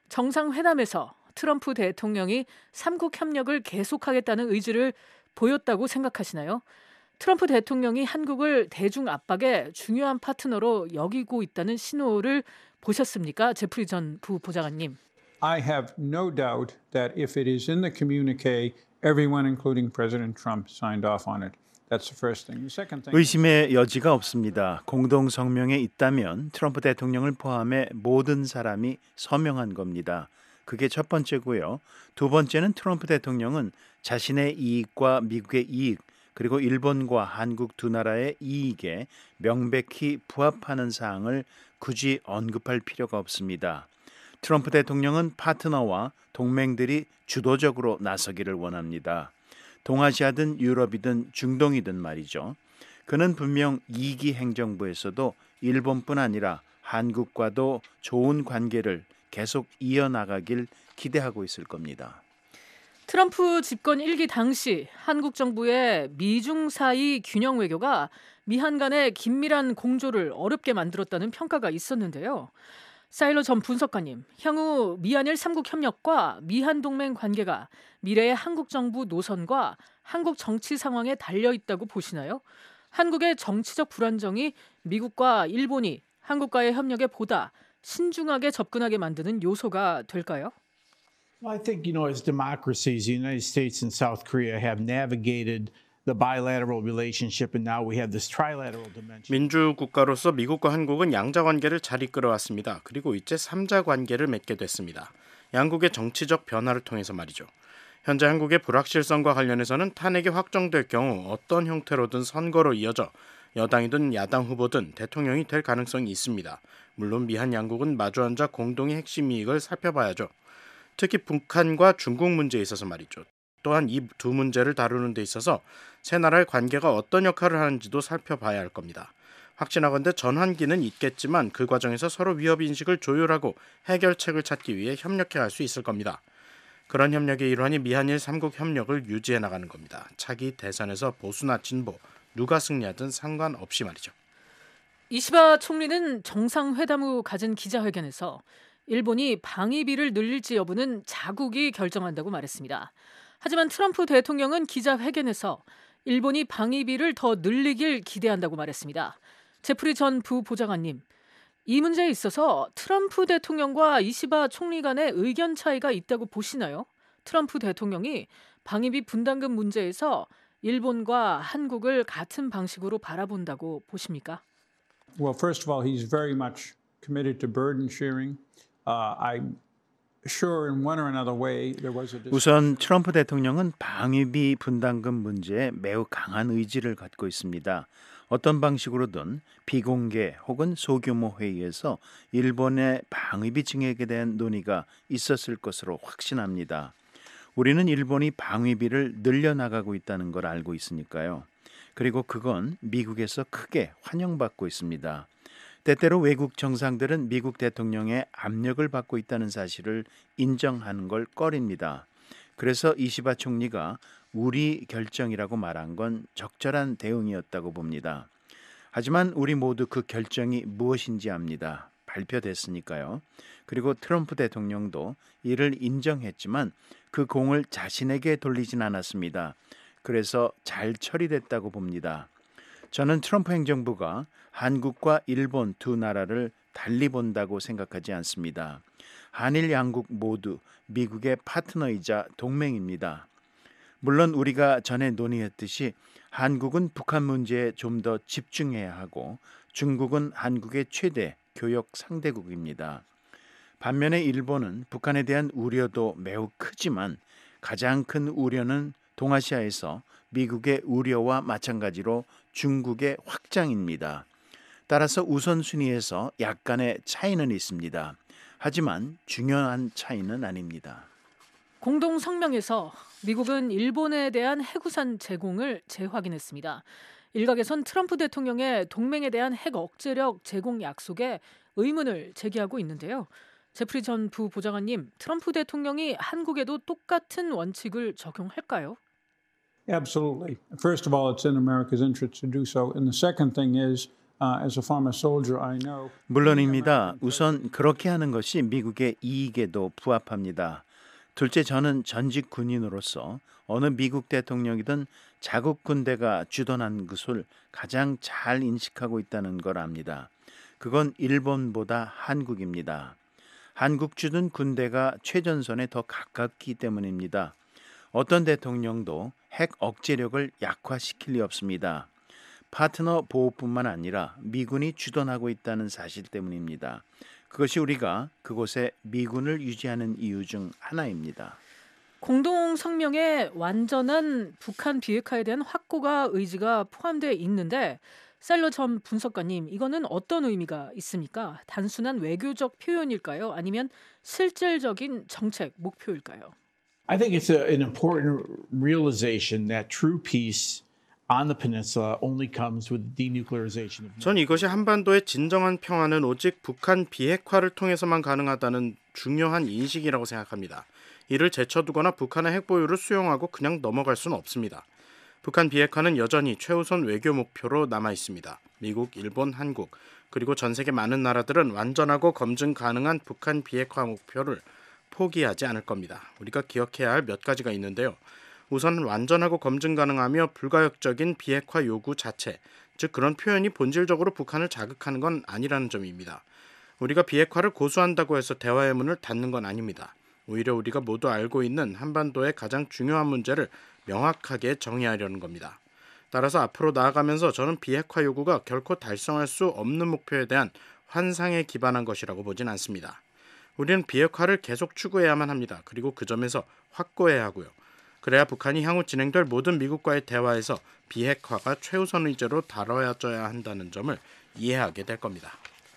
정상회담에서 트럼프 대통령이 삼국 협력을 계속하겠다는 의지를 보였다고 생각하시나요? 트럼프 대통령이 한국을 대중 압박의 중요한 파트너로 여기고 있다는 신호를 보셨습니까? 제프리 전 부보좌관님. I have no doubt that if it is in the communique, everyone, including President Trump, signed off on it. That's the first thing. The second thing. 의심의 여지가 없습니다. 공동 성명에 있다면 트럼프 대통령을 포함해 모든 사람이 서명한 겁니다. 그게 첫 번째고요. 두 번째는 트럼프 대통령은 자신의 이익과 미국의 이익 그리고 일본과 한국 두 나라의 이익에 명백히 부합하는 사항을 굳이 언급할 필요가 없습니다. 트럼프 대통령은 파트너와 동맹들이 주도적으로 나서기를 원합니다. 동아시아든 유럽이든 중동이든 말이죠. 그는 분명 이 기 행정부에서도 일본뿐 아니라 한국과도 좋은 관계를 계속 이어나가길 기대하고 있을 겁니다. 트럼프 집권 일 기 당시 한국 정부의 미중 사이 균형 외교가 미한 간의 긴밀한 공조를 어렵게 만들었다는 평가가 있었는데요. 사일러 전 분석가님, 향후 미한일 삼국 협력과 미한 동맹 관계가 미래의 한국 정부 노선과 한국 정치 상황에 달려 있다고 보시나요? 한국의 정치적 불안정이 미국과 일본이 한국과의 협력에 보다 신중하게 접근하게 만드는 요소가 될까요? Well, I think, you know, as democracies, the United States and South Korea have navigated the bilateral relationship, and now we have this trilateral dimension. 민주 국가로서 미국과 한국은 양자 관계를 잘 이끌어왔습니다. 그리고 이제 삼자 관계를 맺게 됐습니다. 양국의 정치적 변화를 통해서 말이죠. 현재 한국의 불확실성과 관련해서는 탄핵이 확정될 경우 어떤 형태로든 선거로 이어져 여당이든 야당 후보든 대통령이 될 가능성이 있습니다. 물론 미한 양국은 마주 앉아 공동의 핵심 이익을 살펴봐야죠. 특히 북한과 중국 문제에 있어서 말이죠. 또한 이 두 문제를 다루는 데 있어서 세 나라의 관계가 어떤 역할을 하는지도 살펴봐야 할 겁니다. 확신하건대 전환기는 있겠지만 그 과정에서 서로 위협인식을 조율하고 해결책을 찾기 위해 협력해 갈 수 있을 겁니다. 그런 협력의 일환이 미한일 삼국 협력을 유지해 나가는 겁니다. 차기 대선에서 보수나 진보 누가 승리하든 상관없이 말이죠. 이시바 총리는 정상회담 후 가진 기자회견에서 일본이 방위비를 늘릴지 여부는 자국이 결정한다고 말했습니다. 하지만 트럼프 대통령은 기자회견에서 일본이 방위비를 더 늘리길 기대한다고 말했습니다. 제프리 전 부보좌관님, 이 문제에 있어서 트럼프 대통령과 이시바 총리 간의 의견 차이가 있다고 보시나요? 트럼프 대통령이 방위비 분담금 문제에서 일본과 한국을 같은 방식으로 바라본다고 보십니까? Well, first of all, he's very much committed to burden sharing. Uh, I'm sure in one or another way there was a 우선 트럼프 대통령은 방위비 분담금 문제에 매우 강한 의지를 갖고 있습니다. 어떤 방식으로든 비공개 혹은 소규모 회의에서 일본의 방위비 증액에 대한 논의가 있었을 것으로 확신합니다. 우리는 일본이 방위비를 늘려나가고 있다는 걸 알고 있으니까요. 그리고 그건 미국에서 크게 환영받고 있습니다. 때때로 외국 정상들은 미국 대통령의 압력을 받고 있다는 사실을 인정하는 걸 꺼립니다. 그래서 이시바 총리가 우리 결정이라고 말한 건 적절한 대응이었다고 봅니다. 하지만 우리 모두 그 결정이 무엇인지 압니다. 발표됐으니까요. 그리고 트럼프 대통령도 이를 인정했지만 그 공을 자신에게 돌리진 않았습니다. 그래서 잘 처리됐다고 봅니다. 저는 트럼프 행정부가 한국과 일본 두 나라를 달리 본다고 생각하지 않습니다. 한일 양국 모두 미국의 파트너이자 동맹입니다. 물론 우리가 전에 논의했듯이 한국은 북한 문제에 좀 더 집중해야 하고 중국은 한국의 최대 교역 상대국입니다. 반면에 일본은 북한에 대한 우려도 매우 크지만 가장 큰 우려는 동아시아에서 미국의 우려와 마찬가지로 중국의 확장입니다. 따라서 우선순위에서 약간의 차이는 있습니다. 하지만 중요한 차이는 아닙니다. 공동 성명에서 미국은 일본에 대한 해구산 제공을 재확인했습니다. 일각에선 트럼프 대통령의 동맹에 대한 핵 억제력 제공 약속에 의문을 제기하고 있는데요. 제프리 전 부보좌관님, 트럼프 대통령이 한국에도 똑같은 원칙을 적용할까요? Absolutely. First of all, it's in America's interest to do so. And the second thing is, uh, as a former soldier, I know. 물론입니다. 우선 그렇게 하는 것이 미국의 이익에도 부합합니다. 둘째, 저는 전직 군인으로서 어느 미국 대통령이든 자국 군대가 주둔한 것을 가장 잘 인식하고 있다는 걸 압니다. 그건 일본보다 한국입니다. 한국 주둔 군대가 최전선에 더 가깝기 때문입니다. 어떤 대통령도 핵 억제력을 약화시킬 리 없습니다. 파트너 보호뿐만 아니라 미군이 주둔하고 있다는 사실 때문입니다. 그것이 우리가 그곳에 미군을 유지하는 이유 중 하나입니다. 공동 성명에 완전한 북한 비핵화에 대한 확고가 의지가 포함되어 있는데 셀러 전 분석가님, 이거는 어떤 의미가 있습니까? 단순한 외교적 표현일까요? 아니면 실질적인 정책 목표일까요? I think it's a, an important realization that true peace on the peninsula only comes with denuclearization of. 전 이것이 한반도의 진정한 평화는 오직 북한 비핵화를 통해서만 가능하다는 중요한 인식이라고 생각합니다. 이를 제쳐두거나 북한의 핵보유를 수용하고 그냥 넘어갈 수는 없습니다. 북한 비핵화는 여전히 최우선 외교 목표로 남아 있습니다. 미국, 일본, 한국, 그리고 전 세계 많은 나라들은 완전하고 검증 가능한 북한 비핵화 목표를 포기하지 않을 겁니다. 우리가 기억해야 할 몇 가지가 있는데요. 우선 완전하고 검증 가능하며 불가역적인 비핵화 요구 자체, 즉 그런 표현이 본질적으로 북한을 자극하는 건 아니라는 점입니다. 우리가 비핵화를 고수한다고 해서 대화의 문을 닫는 건 아닙니다. 오히려 우리가 모두 알고 있는 한반도의 가장 중요한 문제를 명확하게 정의하려는 겁니다. 따라서 앞으로 나아가면서 저는 비핵화 요구가 결코 달성할 수 없는 목표에 대한 환상에 기반한 것이라고 보진 않습니다. 우리는 비핵화를 계속 추구해야만 합니다. 그리고 그 점에서 확고해야 하고요. 그래야 북한이 향후 진행될 모든 미국과의 대화에서 비핵화가 최우선 의제로 다뤄져야 한다는 점을 이해하게 될 겁니다.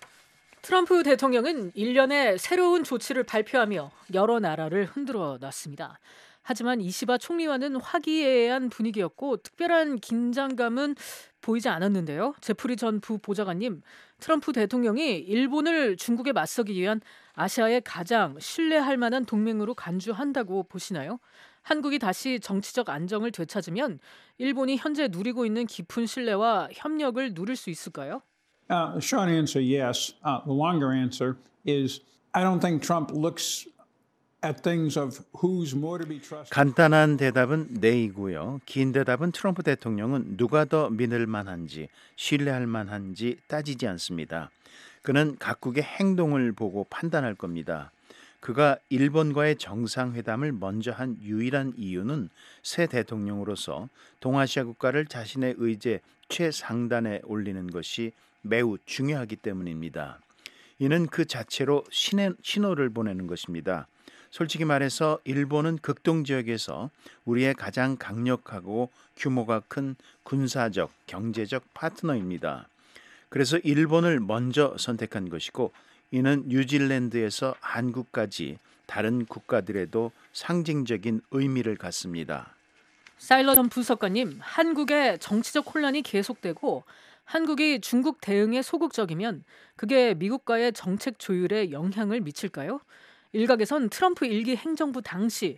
트럼프 대통령은 일련의 새로운 조치를 발표하며 여러 나라를 흔들어 놨습니다. 하지만 이시바 총리와는 화기애애한 분위기였고 특별한 긴장감은 보이지 않았는데요. 제프리 전 부보좌관님, 트럼프 대통령이 일본을 중국에 맞서기 위한 아시아의 가장 신뢰할 만한 동맹으로 간주한다고 보시나요? 한국이 다시 정치적 안정을 되찾으면 일본이 현재 누리고 있는 깊은 신뢰와 협력을 누릴 수 있을까요? Uh, the short answer, yes. Uh, the longer answer is I don't think Trump looks at things of who's more to be trusted. 간단한 대답은 네이고요. 긴 대답은 트럼프 대통령은 누가 더 믿을 만한지, 신뢰할 만한지 따지지 않습니다. 그는 각국의 행동을 보고 판단할 겁니다. 그가 일본과의 정상회담을 먼저 한 유일한 이유는 새 대통령으로서 동아시아 국가를 자신의 의제 최상단에 올리는 것이 매우 중요하기 때문입니다. 이는 그 자체로 신의, 신호를 보내는 것입니다. 솔직히 말해서 일본은 극동 지역에서 우리의 가장 강력하고 규모가 큰 군사적, 경제적 파트너입니다. 그래서 일본을 먼저 선택한 것이고 이는 뉴질랜드에서 한국까지 다른 국가들에도 상징적인 의미를 갖습니다. 사일러 전 분석가님, 한국의 정치적 혼란이 계속되고 한국이 중국 대응에 소극적이면 그게 미국과의 정책 조율에 영향을 미칠까요? 일각에선 트럼프 일기 행정부 당시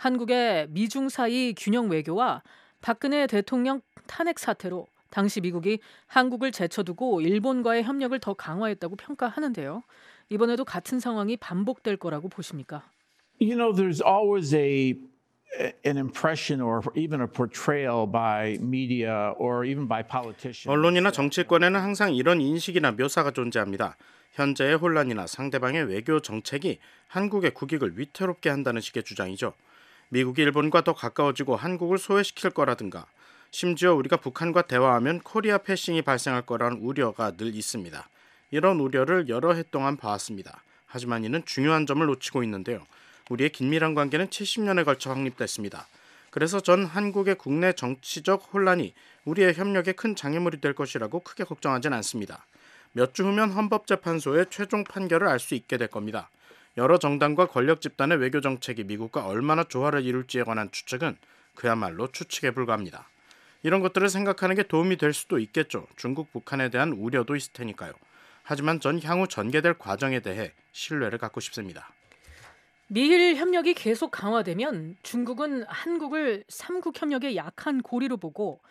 한국의 미중 사이 균형 외교와 박근혜 대통령 탄핵 사태로 당시 미국이 한국을 제쳐두고 일본과의 협력을 더 강화했다고 평가하는데요. 이번에도 같은 상황이 반복될 거라고 보십니까? You know, there's always a an impression or even a portrayal by media or even by politicians. 언론이나 정치권에는 항상 이런 인식이나 묘사가 존재합니다. 현재의 혼란이나 상대방의 외교 정책이 한국의 국익을 위태롭게 한다는 식의 주장이죠. 미국이 일본과 더 가까워지고 한국을 소외시킬 거라든가 심지어 우리가 북한과 대화하면 코리아 패싱이 발생할 거라는 우려가 늘 있습니다. 이런 우려를 여러 해 동안 봐왔습니다. 하지만 이는 중요한 점을 놓치고 있는데요. 우리의 긴밀한 관계는 칠십 년에 걸쳐 확립됐습니다. 그래서 전 한국의 국내 정치적 혼란이 우리의 협력에 큰 장애물이 될 것이라고 크게 걱정하진 않습니다. 몇 주 후면 헌법재판소의 최종 판결을 알 수 있게 될 겁니다. 여러 정당과 권력 집단의 외교 정책이 미국과 얼마나 조화를 이룰지에 관한 추측은 그야말로 추측에 불과합니다. 이런 것들을 생각하는 게 도움이 될 수도 있겠죠. 중국, 북한에 대한 우려도 있을 테니까요. 하지만 전 향후 전개될 과정에 대해 신뢰를 갖고 싶습니다. 미일 협력이 계속 강화되면 중국은 한국을 삼국 협력의 약한 고리로 보고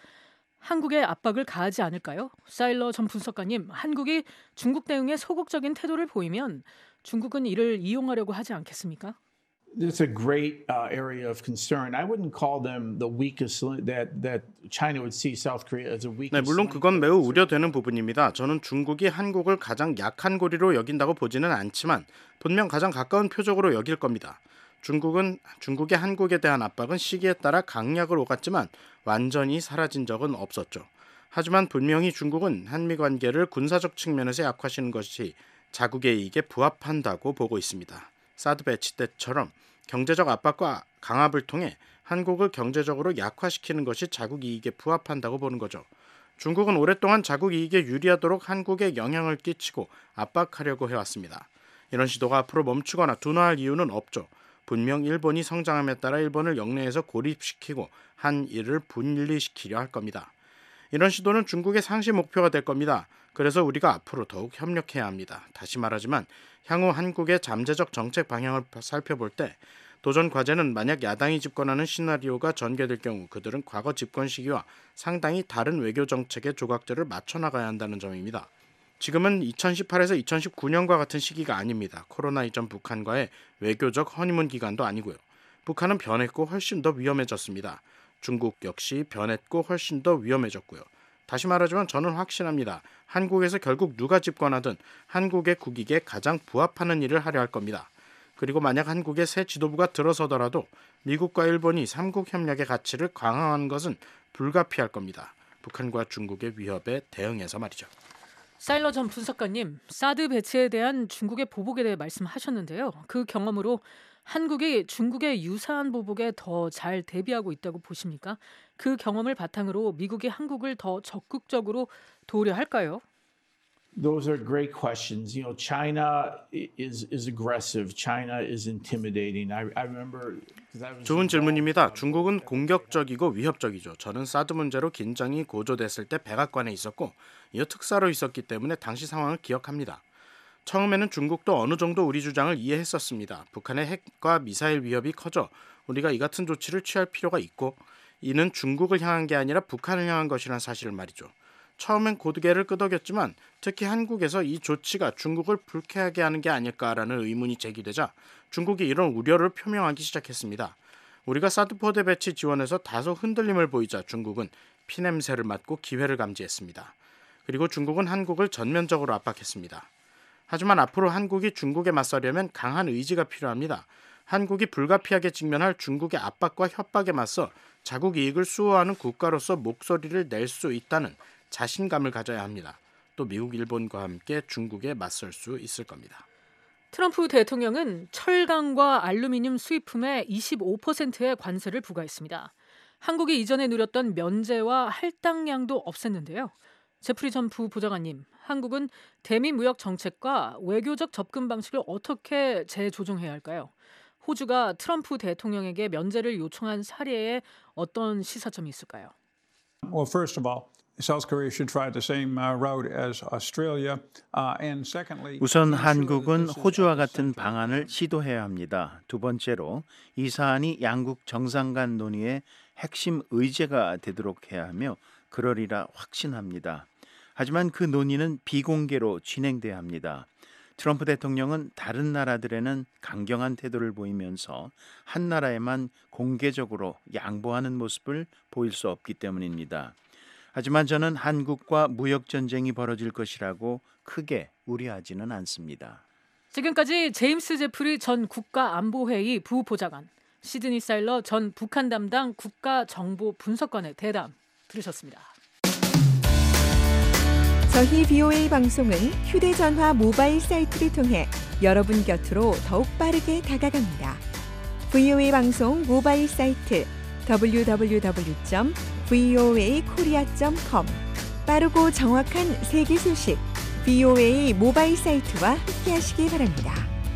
한국의 압박을 가하지 않을까요? 사일러 전 분석가님, 한국이 중국 대응에 소극적인 태도를 보이면 중국은 이를 이용하려고 하지 않겠습니까? It's a great uh, area of concern. I wouldn't call them the weakest link, that that China would see South Korea as a weakest. 네, 물론 그건 매우 우려되는 부분입니다. 저는 중국이 한국을 가장 약한 고리로 여긴다고 보지는 않지만 분명 가장 가까운 표적으로 여길 겁니다. 중국은 중국의 한국에 대한 압박은 시기에 따라 강약을 오갔지만 완전히 사라진 적은 없었죠. 하지만 분명히 중국은 한미 관계를 군사적 측면에서 약화시키는 것이 자국의 이익에 부합한다고 보고 있습니다. 사드 배치 때처럼 경제적 압박과 강압을 통해 한국을 경제적으로 약화시키는 것이 자국 이익에 부합한다고 보는 거죠. 중국은 오랫동안 자국 이익에 유리하도록 한국에 영향을 끼치고 압박하려고 해왔습니다. 이런 시도가 앞으로 멈추거나 둔화할 이유는 없죠. 분명 일본이 성장함에 따라 일본을 영내에서 고립시키고 한일을 분리시키려 할 겁니다. 이런 시도는 중국의 상시 목표가 될 겁니다. 그래서 우리가 앞으로 더욱 협력해야 합니다. 다시 말하지만 향후 한국의 잠재적 정책 방향을 살펴볼 때 도전 과제는 만약 야당이 집권하는 시나리오가 전개될 경우 그들은 과거 집권 시기와 상당히 다른 외교 정책의 조각들을 맞춰나가야 한다는 점입니다. 지금은 이천십팔에서 이천십구 년과 같은 시기가 아닙니다. 코로나 이전 북한과의 외교적 허니문 기간도 아니고요. 북한은 변했고 훨씬 더 위험해졌습니다. 중국 역시 변했고 훨씬 더 위험해졌고요. 다시 말하지만 저는 확신합니다. 한국에서 결국 누가 집권하든 한국의 국익에 가장 부합하는 일을 하려 할 겁니다. 그리고 만약 한국의 새 지도부가 들어서더라도 미국과 일본이 삼국 협력의 가치를 강화하는 것은 불가피할 겁니다. 북한과 중국의 위협에 대응해서 말이죠. 사일러 전 분석가님, 사드 배치에 대한 중국의 보복에 대해 말씀하셨는데요. 그 경험으로 한국이 중국의 유사한 보복에 더 잘 대비하고 있다고 보십니까? 그 경험을 바탕으로 미국이 한국을 더 적극적으로 도우려 할까요? Those are great questions. You know, China is is aggressive. China is intimidating. I, I remember. 좋은 질문입니다. 중국은 공격적이고 위협적이죠. 저는 사드 문제로 긴장이 고조됐을 때 백악관에 있었고 이어 특사로 있었기 때문에 당시 상황을 기억합니다. 처음에는 중국도 어느 정도 우리 주장을 이해했었습니다. 북한의 핵과 미사일 위협이 커져 우리가 이 같은 조치를 취할 필요가 있고 이는 중국을 향한 게 아니라 북한을 향한 것이라는 사실을 말이죠. 처음엔 고개를 끄덕였지만 특히 한국에서 이 조치가 중국을 불쾌하게 하는 게 아닐까라는 의문이 제기되자 중국이 이런 우려를 표명하기 시작했습니다. 우리가 사드포드 배치 지원에서 다소 흔들림을 보이자 중국은 피냄새를 맡고 기회를 감지했습니다. 그리고 중국은 한국을 전면적으로 압박했습니다. 하지만 앞으로 한국이 중국에 맞서려면 강한 의지가 필요합니다. 한국이 불가피하게 직면할 중국의 압박과 협박에 맞서 자국 이익을 수호하는 국가로서 목소리를 낼 수 있다는 자신감을 가져야 합니다. 또 미국, 일본과 함께 중국에 맞설 수 있을 겁니다. 트럼프 대통령은 철강과 알루미늄 수입품에 이십오 퍼센트의 관세를 부과했습니다. 한국이 이전에 누렸던 면제와 할당량도 없앴는데요. 제프리 전 부보좌관님, 한국은 대미 무역 정책과 외교적 접근 방식을 어떻게 재조정해야 할까요? 호주가 트럼프 대통령에게 면제를 요청한 사례에 어떤 시사점이 있을까요? Well, first of all, South Korea should try the same route as Australia. And secondly, 우선 한국은 호주와 같은 방안을 시도해야 합니다. 두 번째로 이 사안이 양국 정상 간 논의의 핵심 의제가 되도록 해야 하며 그러리라 확신합니다. 하지만 그 논의는 비공개로 진행돼야 합니다. 트럼프 대통령은 다른 나라들에는 강경한 태도를 보이면서 한 나라에만 공개적으로 양보하는 모습을 보일 수 없기 때문입니다. 하지만 저는 한국과 무역 전쟁이 벌어질 것이라고 크게 우려하지는 않습니다. 지금까지 제임스 제프리 전 국가안보회의 부보좌관, 시드니 사일러 전 북한 담당 국가정보분석관의 대담 들으셨습니다. 저희 비오에이 방송은 휴대전화 모바일 사이트를 통해 여러분 곁으로 더욱 빠르게 다가갑니다. 브이오에이 방송 모바일 사이트 더블유 더블유 더블유 점 브이오에이 코리아 점 컴 빠르고 정확한 세계 소식 비오에이 모바일 사이트와 함께하시기 바랍니다.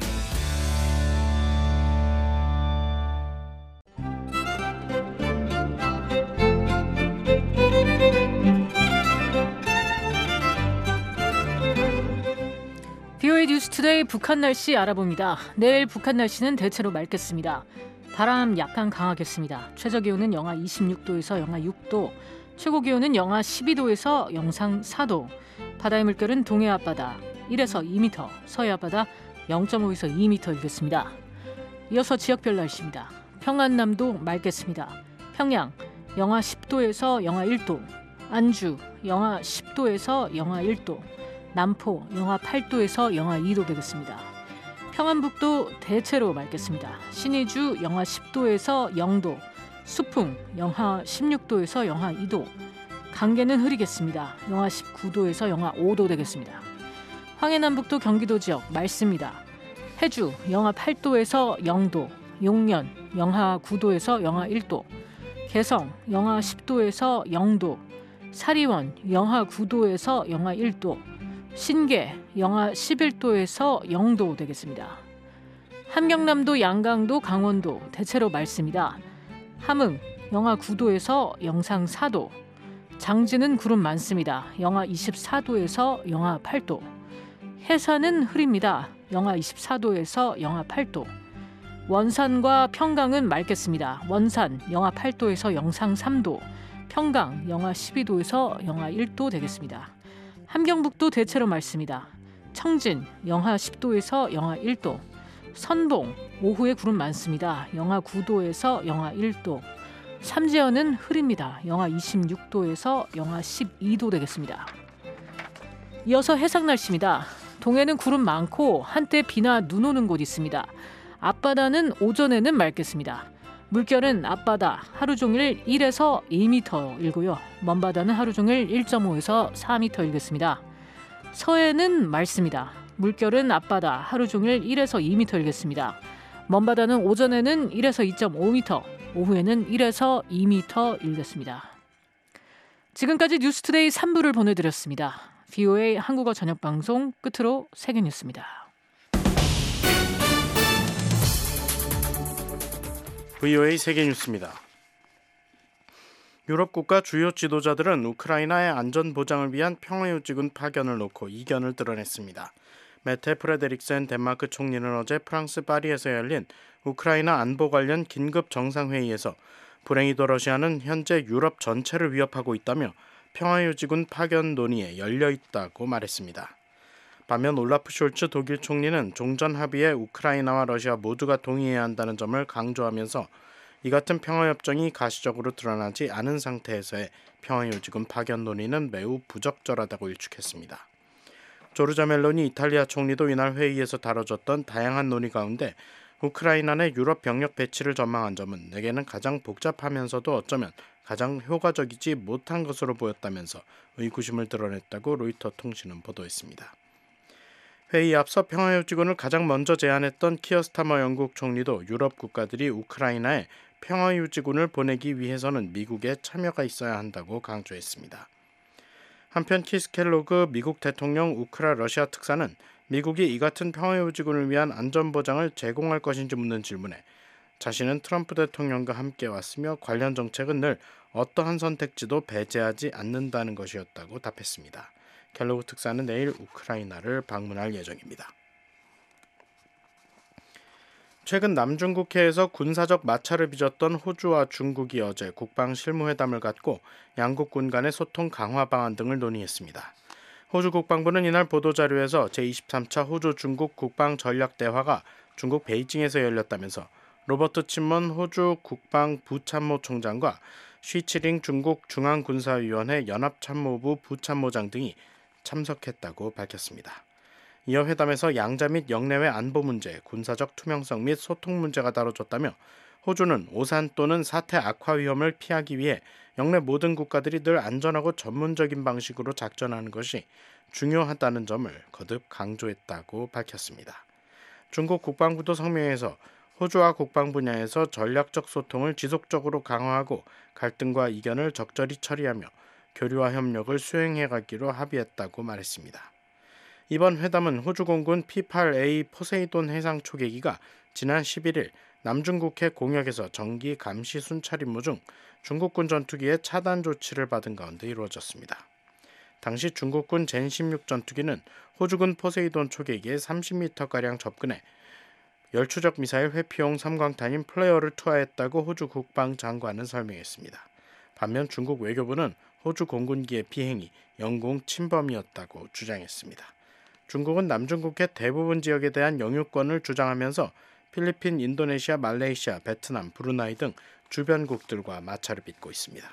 비오에이 뉴스투데이 북한 날씨 알아봅니다. 내일 북한 날씨는 대체로 맑겠습니다. 바람 약간 강하겠습니다. 최저기온은 영하 이십육 도에서 영하 육 도, 최고기온은 영하 십이 도에서 영상 사 도, 바다의 물결은 동해 앞바다 일에서 이 미터, 서해 앞바다 영 점 오에서 이 미터 일겠습니다. 이어서 지역별 날씨입니다. 평안남도 맑겠습니다. 평양 영하 십 도에서 영하 일 도, 안주 영하 십 도에서 영하 일 도, 남포 영하 팔 도에서 영하 이 도 되겠습니다. 평안북도 대체로 맑겠습니다. 신의주 영하 십 도에서 영 도, 수풍 영하 십육 도에서 영하 이 도, 강계는 흐리겠습니다. 영하 십구 도에서 영하 오 도 되겠습니다. 황해남북도 경기도 지역 맑습니다. 해주 영하 팔 도에서 영 도, 용년 영하 구 도에서 영하 일 도, 개성 영하 십 도에서 영 도, 사리원 영하 구 도에서 영하 일 도, 신계 영하 십일 도에서 영 도 되겠습니다. 함경남도, 양강도, 강원도 대체로 맑습니다. 함흥 영하 구 도에서 영상 사 도, 장진은 구름 많습니다. 영하 이십사 도에서 영하 팔 도, 해산은 흐립니다. 영하 이십사 도에서 영하 팔 도, 원산과 평강은 맑겠습니다. 원산 영하 팔 도에서 영상 삼 도, 평강 영하 십이 도에서 영하 일 도 되겠습니다. 함경북도 대체로 맑습니다. 청진 영하 십 도에서 영하 일 도, 선봉 오후에 구름 많습니다. 영하 구 도에서 영하 일 도, 삼지연은 흐립니다. 영하 이십육 도에서 영하 십이 도 되겠습니다. 이어서 해상 날씨입니다. 동해는 구름 많고 한때 비나 눈 오는 곳 있습니다. 앞바다는 오전에는 맑겠습니다. 물결은 앞바다 하루 종일 일에서 이 미터 일고요. 먼바다는 하루 종일 일 점 오에서 사 미터 일겠습니다. 서해는 맑습니다. 물결은 앞바다 하루 종일 일에서 이 미터 일겠습니다. 먼바다는 오전에는 일에서 이 점 오 미터, 오후에는 일에서 이 미터 일겠습니다. 지금까지 뉴스투데이 삼 부를 보내드렸습니다. 비오에이 한국어 저녁방송 끝으로 세계뉴스입니다. 브이오에이 세계뉴스입니다. 유럽 국가 주요 지도자들은 우크라이나의 안전 보장을 위한 평화유지군 파견을 놓고 이견을 드러냈습니다. 메테 프레데릭센 덴마크 총리는 어제 프랑스 파리에서 열린 우크라이나 안보 관련 긴급 정상회의에서 불행히도 러시아는 현재 유럽 전체를 위협하고 있다며 평화유지군 파견 논의에 열려있다고 말했습니다. 반면 올라프 숄츠 독일 총리는 종전 합의에 우크라이나와 러시아 모두가 동의해야 한다는 점을 강조하면서 이 같은 평화협정이 가시적으로 드러나지 않은 상태에서의 평화유지군 파견 논의는 매우 부적절하다고 일축했습니다. 조르자 멜로니 이탈리아 총리도 이날 회의에서 다뤄졌던 다양한 논의 가운데 우크라이나 내 유럽 병력 배치를 전망한 점은 내게는 가장 복잡하면서도 어쩌면 가장 효과적이지 못한 것으로 보였다면서 의구심을 드러냈다고 로이터 통신은 보도했습니다. 회의에 앞서 평화유지군을 가장 먼저 제안했던 키어 스타머 영국 총리도 유럽 국가들이 우크라이나에 평화유지군을 보내기 위해서는 미국의 참여가 있어야 한다고 강조했습니다. 한편 키스 켈로그 미국 대통령 우크라 러시아 특사는 미국이 이 같은 평화유지군을 위한 안전보장을 제공할 것인지 묻는 질문에 자신은 트럼프 대통령과 함께 왔으며 관련 정책은 늘 어떠한 선택지도 배제하지 않는다는 것이었다고 답했습니다. 켈로그 특사는 내일 우크라이나를 방문할 예정입니다. 최근 남중국해에서 군사적 마찰을 빚었던 호주와 중국이 어제 국방 실무회담을 갖고 양국 군 간의 소통 강화 방안 등을 논의했습니다. 호주 국방부는 이날 보도자료에서 제이십삼 차 호주 중국 국방 전략 대화가 중국 베이징에서 열렸다면서 로버트 침먼 호주 국방 부참모총장과 쉬치링 중국 중앙군사위원회 연합참모부 부참모장 등이 참석했다고 밝혔습니다. 이어 회담에서 양자 및 영내외 안보 문제, 군사적 투명성 및 소통 문제가 다뤄졌다며 호주는 오산 또는 사태 악화 위험을 피하기 위해 영내 모든 국가들이 늘 안전하고 전문적인 방식으로 작전하는 것이 중요하다는 점을 거듭 강조했다고 밝혔습니다. 중국 국방부도 성명에서 호주와 국방 분야에서 전략적 소통을 지속적으로 강화하고 갈등과 이견을 적절히 처리하며 교류와 협력을 수행해가기로 합의했다고 말했습니다. 이번 회담은 호주 공군 피 팔 에이 포세이돈 해상 초계기가 지난 십일 일 남중국해 공역에서 정기 감시 순찰 임무 중 중국군 전투기의 차단 조치를 받은 가운데 이루어졌습니다. 당시 중국군 젠 십육 전투기는 호주군 포세이돈 초계기에 삼십 미터가량 접근해 열추적 미사일 회피용 섬광탄인 플레어를 투하했다고 호주 국방장관은 설명했습니다. 반면 중국 외교부는 호주 공군기의 비행이 영공 침범이었다고 주장했습니다. 중국은 남중국해 대부분 지역에 대한 영유권을 주장하면서 필리핀, 인도네시아, 말레이시아, 베트남, 브루나이 등 주변국들과 마찰을 빚고 있습니다.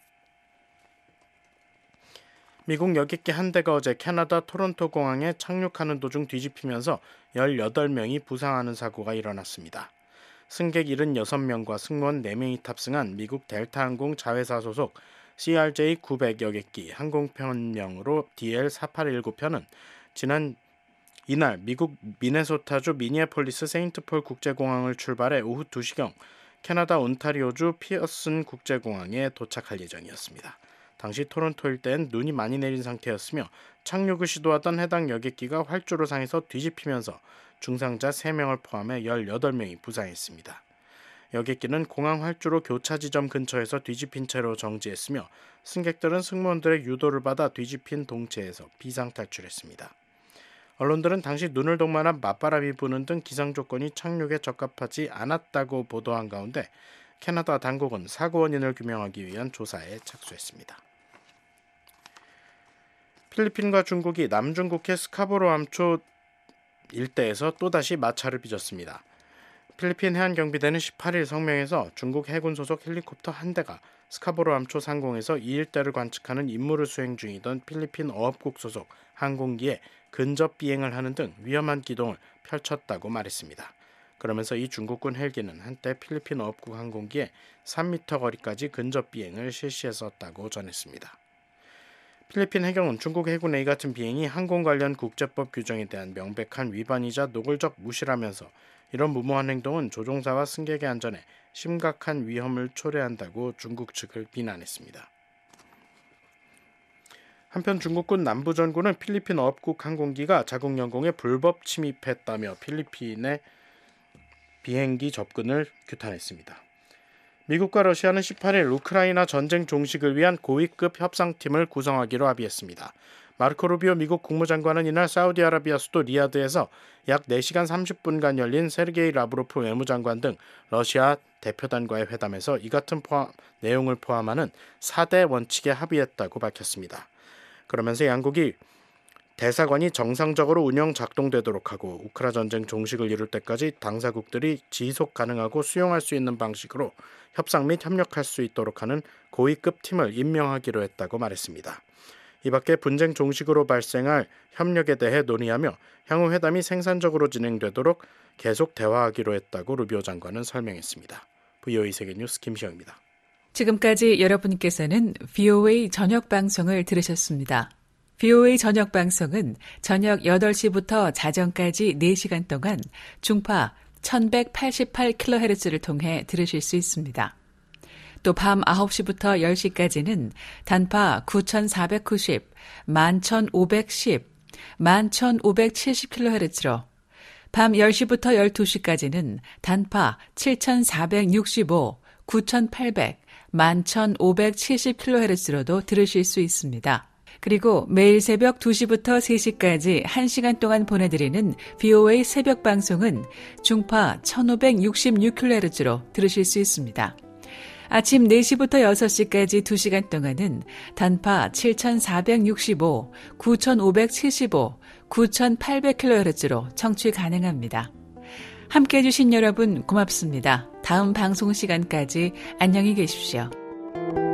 미국 여객기 한 대가 어제 캐나다 토론토 공항에 착륙하는 도중 뒤집히면서 열여덟 명이 부상하는 사고가 일어났습니다. 승객 칠십육 명과 승무원 네 명이 탑승한 미국 델타항공 자회사 소속 씨 알 제이 구백 여객기 항공편명으로 디 엘 사팔일구 편은 지난 이날 미국 미네소타주 미니애폴리스 세인트폴 국제공항을 출발해 오후 두 시경 캐나다 온타리오주 피어슨 국제공항에 도착할 예정이었습니다. 당시 토론토 일대엔 눈이 많이 내린 상태였으며 착륙을 시도하던 해당 여객기가 활주로 상에서 뒤집히면서 중상자 세 명을 포함해 열여덟 명이 부상했습니다. 여객기는 공항 활주로 교차 지점 근처에서 뒤집힌 채로 정지했으며 승객들은 승무원들의 유도를 받아 뒤집힌 동체에서 비상탈출했습니다. 언론들은 당시 눈을 동반한 맞바람이 부는 등 기상 조건이 착륙에 적합하지 않았다고 보도한 가운데 캐나다 당국은 사고 원인을 규명하기 위한 조사에 착수했습니다. 필리핀과 중국이 남중국해 스카보로 암초 일대에서 또다시 마찰을 빚었습니다. 필리핀 해안경비대는 십팔 일 성명에서 중국 해군 소속 헬리콥터 한 대가 스카보로 암초 상공에서 이 일대를 관측하는 임무를 수행 중이던 필리핀 어업국 소속 항공기에 근접 비행을 하는 등 위험한 기동을 펼쳤다고 말했습니다. 그러면서 이 중국군 헬기는 한때 필리핀 어업국 항공기에 삼 미터 거리까지 근접 비행을 실시했었다고 전했습니다. 필리핀 해경은 중국 해군 A 같은 비행이 항공 관련 국제법 규정에 대한 명백한 위반이자 노골적 무시라면서 이런 무모한 행동은 조종사와 승객의 안전에 심각한 위험을 초래한다고 중국 측을 비난했습니다. 한편 중국군 남부전군은 필리핀 어업국 항공기가 자국 영공에 불법 침입했다며 필리핀의 비행기 접근을 규탄했습니다. 미국과 러시아는 십팔 일 우크라이나 전쟁 종식을 위한 고위급 협상팀을 구성하기로 합의했습니다. 마르코 루비오 미국 국무장관은 이날 사우디아라비아 수도 리야드에서 약 네 시간 삼십 분간 열린 세르게이 라브로프 외무장관 등 러시아 대표단과의 회담에서 이 같은 포함, 내용을 포함하는 사 대 원칙에 합의했다고 밝혔습니다. 그러면서 양국이 대사관이 정상적으로 운영 작동되도록 하고 우크라 전쟁 종식을 이룰 때까지 당사국들이 지속 가능하고 수용할 수 있는 방식으로 협상 및 협력할 수 있도록 하는 고위급 팀을 임명하기로 했다고 말했습니다. 이 밖에 분쟁 종식으로 발생할 협력에 대해 논의하며 향후 회담이 생산적으로 진행되도록 계속 대화하기로 했다고 루비오 장관은 설명했습니다. 브이오에이 세계뉴스 김시영입니다. 지금까지 여러분께서는 브이오에이 저녁 방송을 들으셨습니다. 브이오에이 저녁 방송은 저녁 여덟 시부터 자정까지 네 시간 동안 중파 천백팔십팔 킬로헤르츠를 통해 들으실 수 있습니다. 또 밤 아홉 시부터 열 시까지는 단파 구천사백구십, 만천오백십, 만천오백칠십 킬로헤르츠로 밤 열 시부터 열두 시까지는 단파 칠천사백육십오, 구천팔백, 만천오백칠십 킬로헤르츠로도 들으실 수 있습니다. 그리고 매일 새벽 두 시부터 세 시까지 한 시간 동안 보내드리는 브이오에이 새벽 방송은 중파 천오백육십육 킬로헤르츠로 들으실 수 있습니다. 아침 네 시부터 여섯 시까지 두 시간 동안은 단파 칠천사백육십오, 구천오백칠십오, 구천팔백 킬로헤르츠로 청취 가능합니다. 함께해 주신 여러분 고맙습니다. 다음 방송 시간까지 안녕히 계십시오.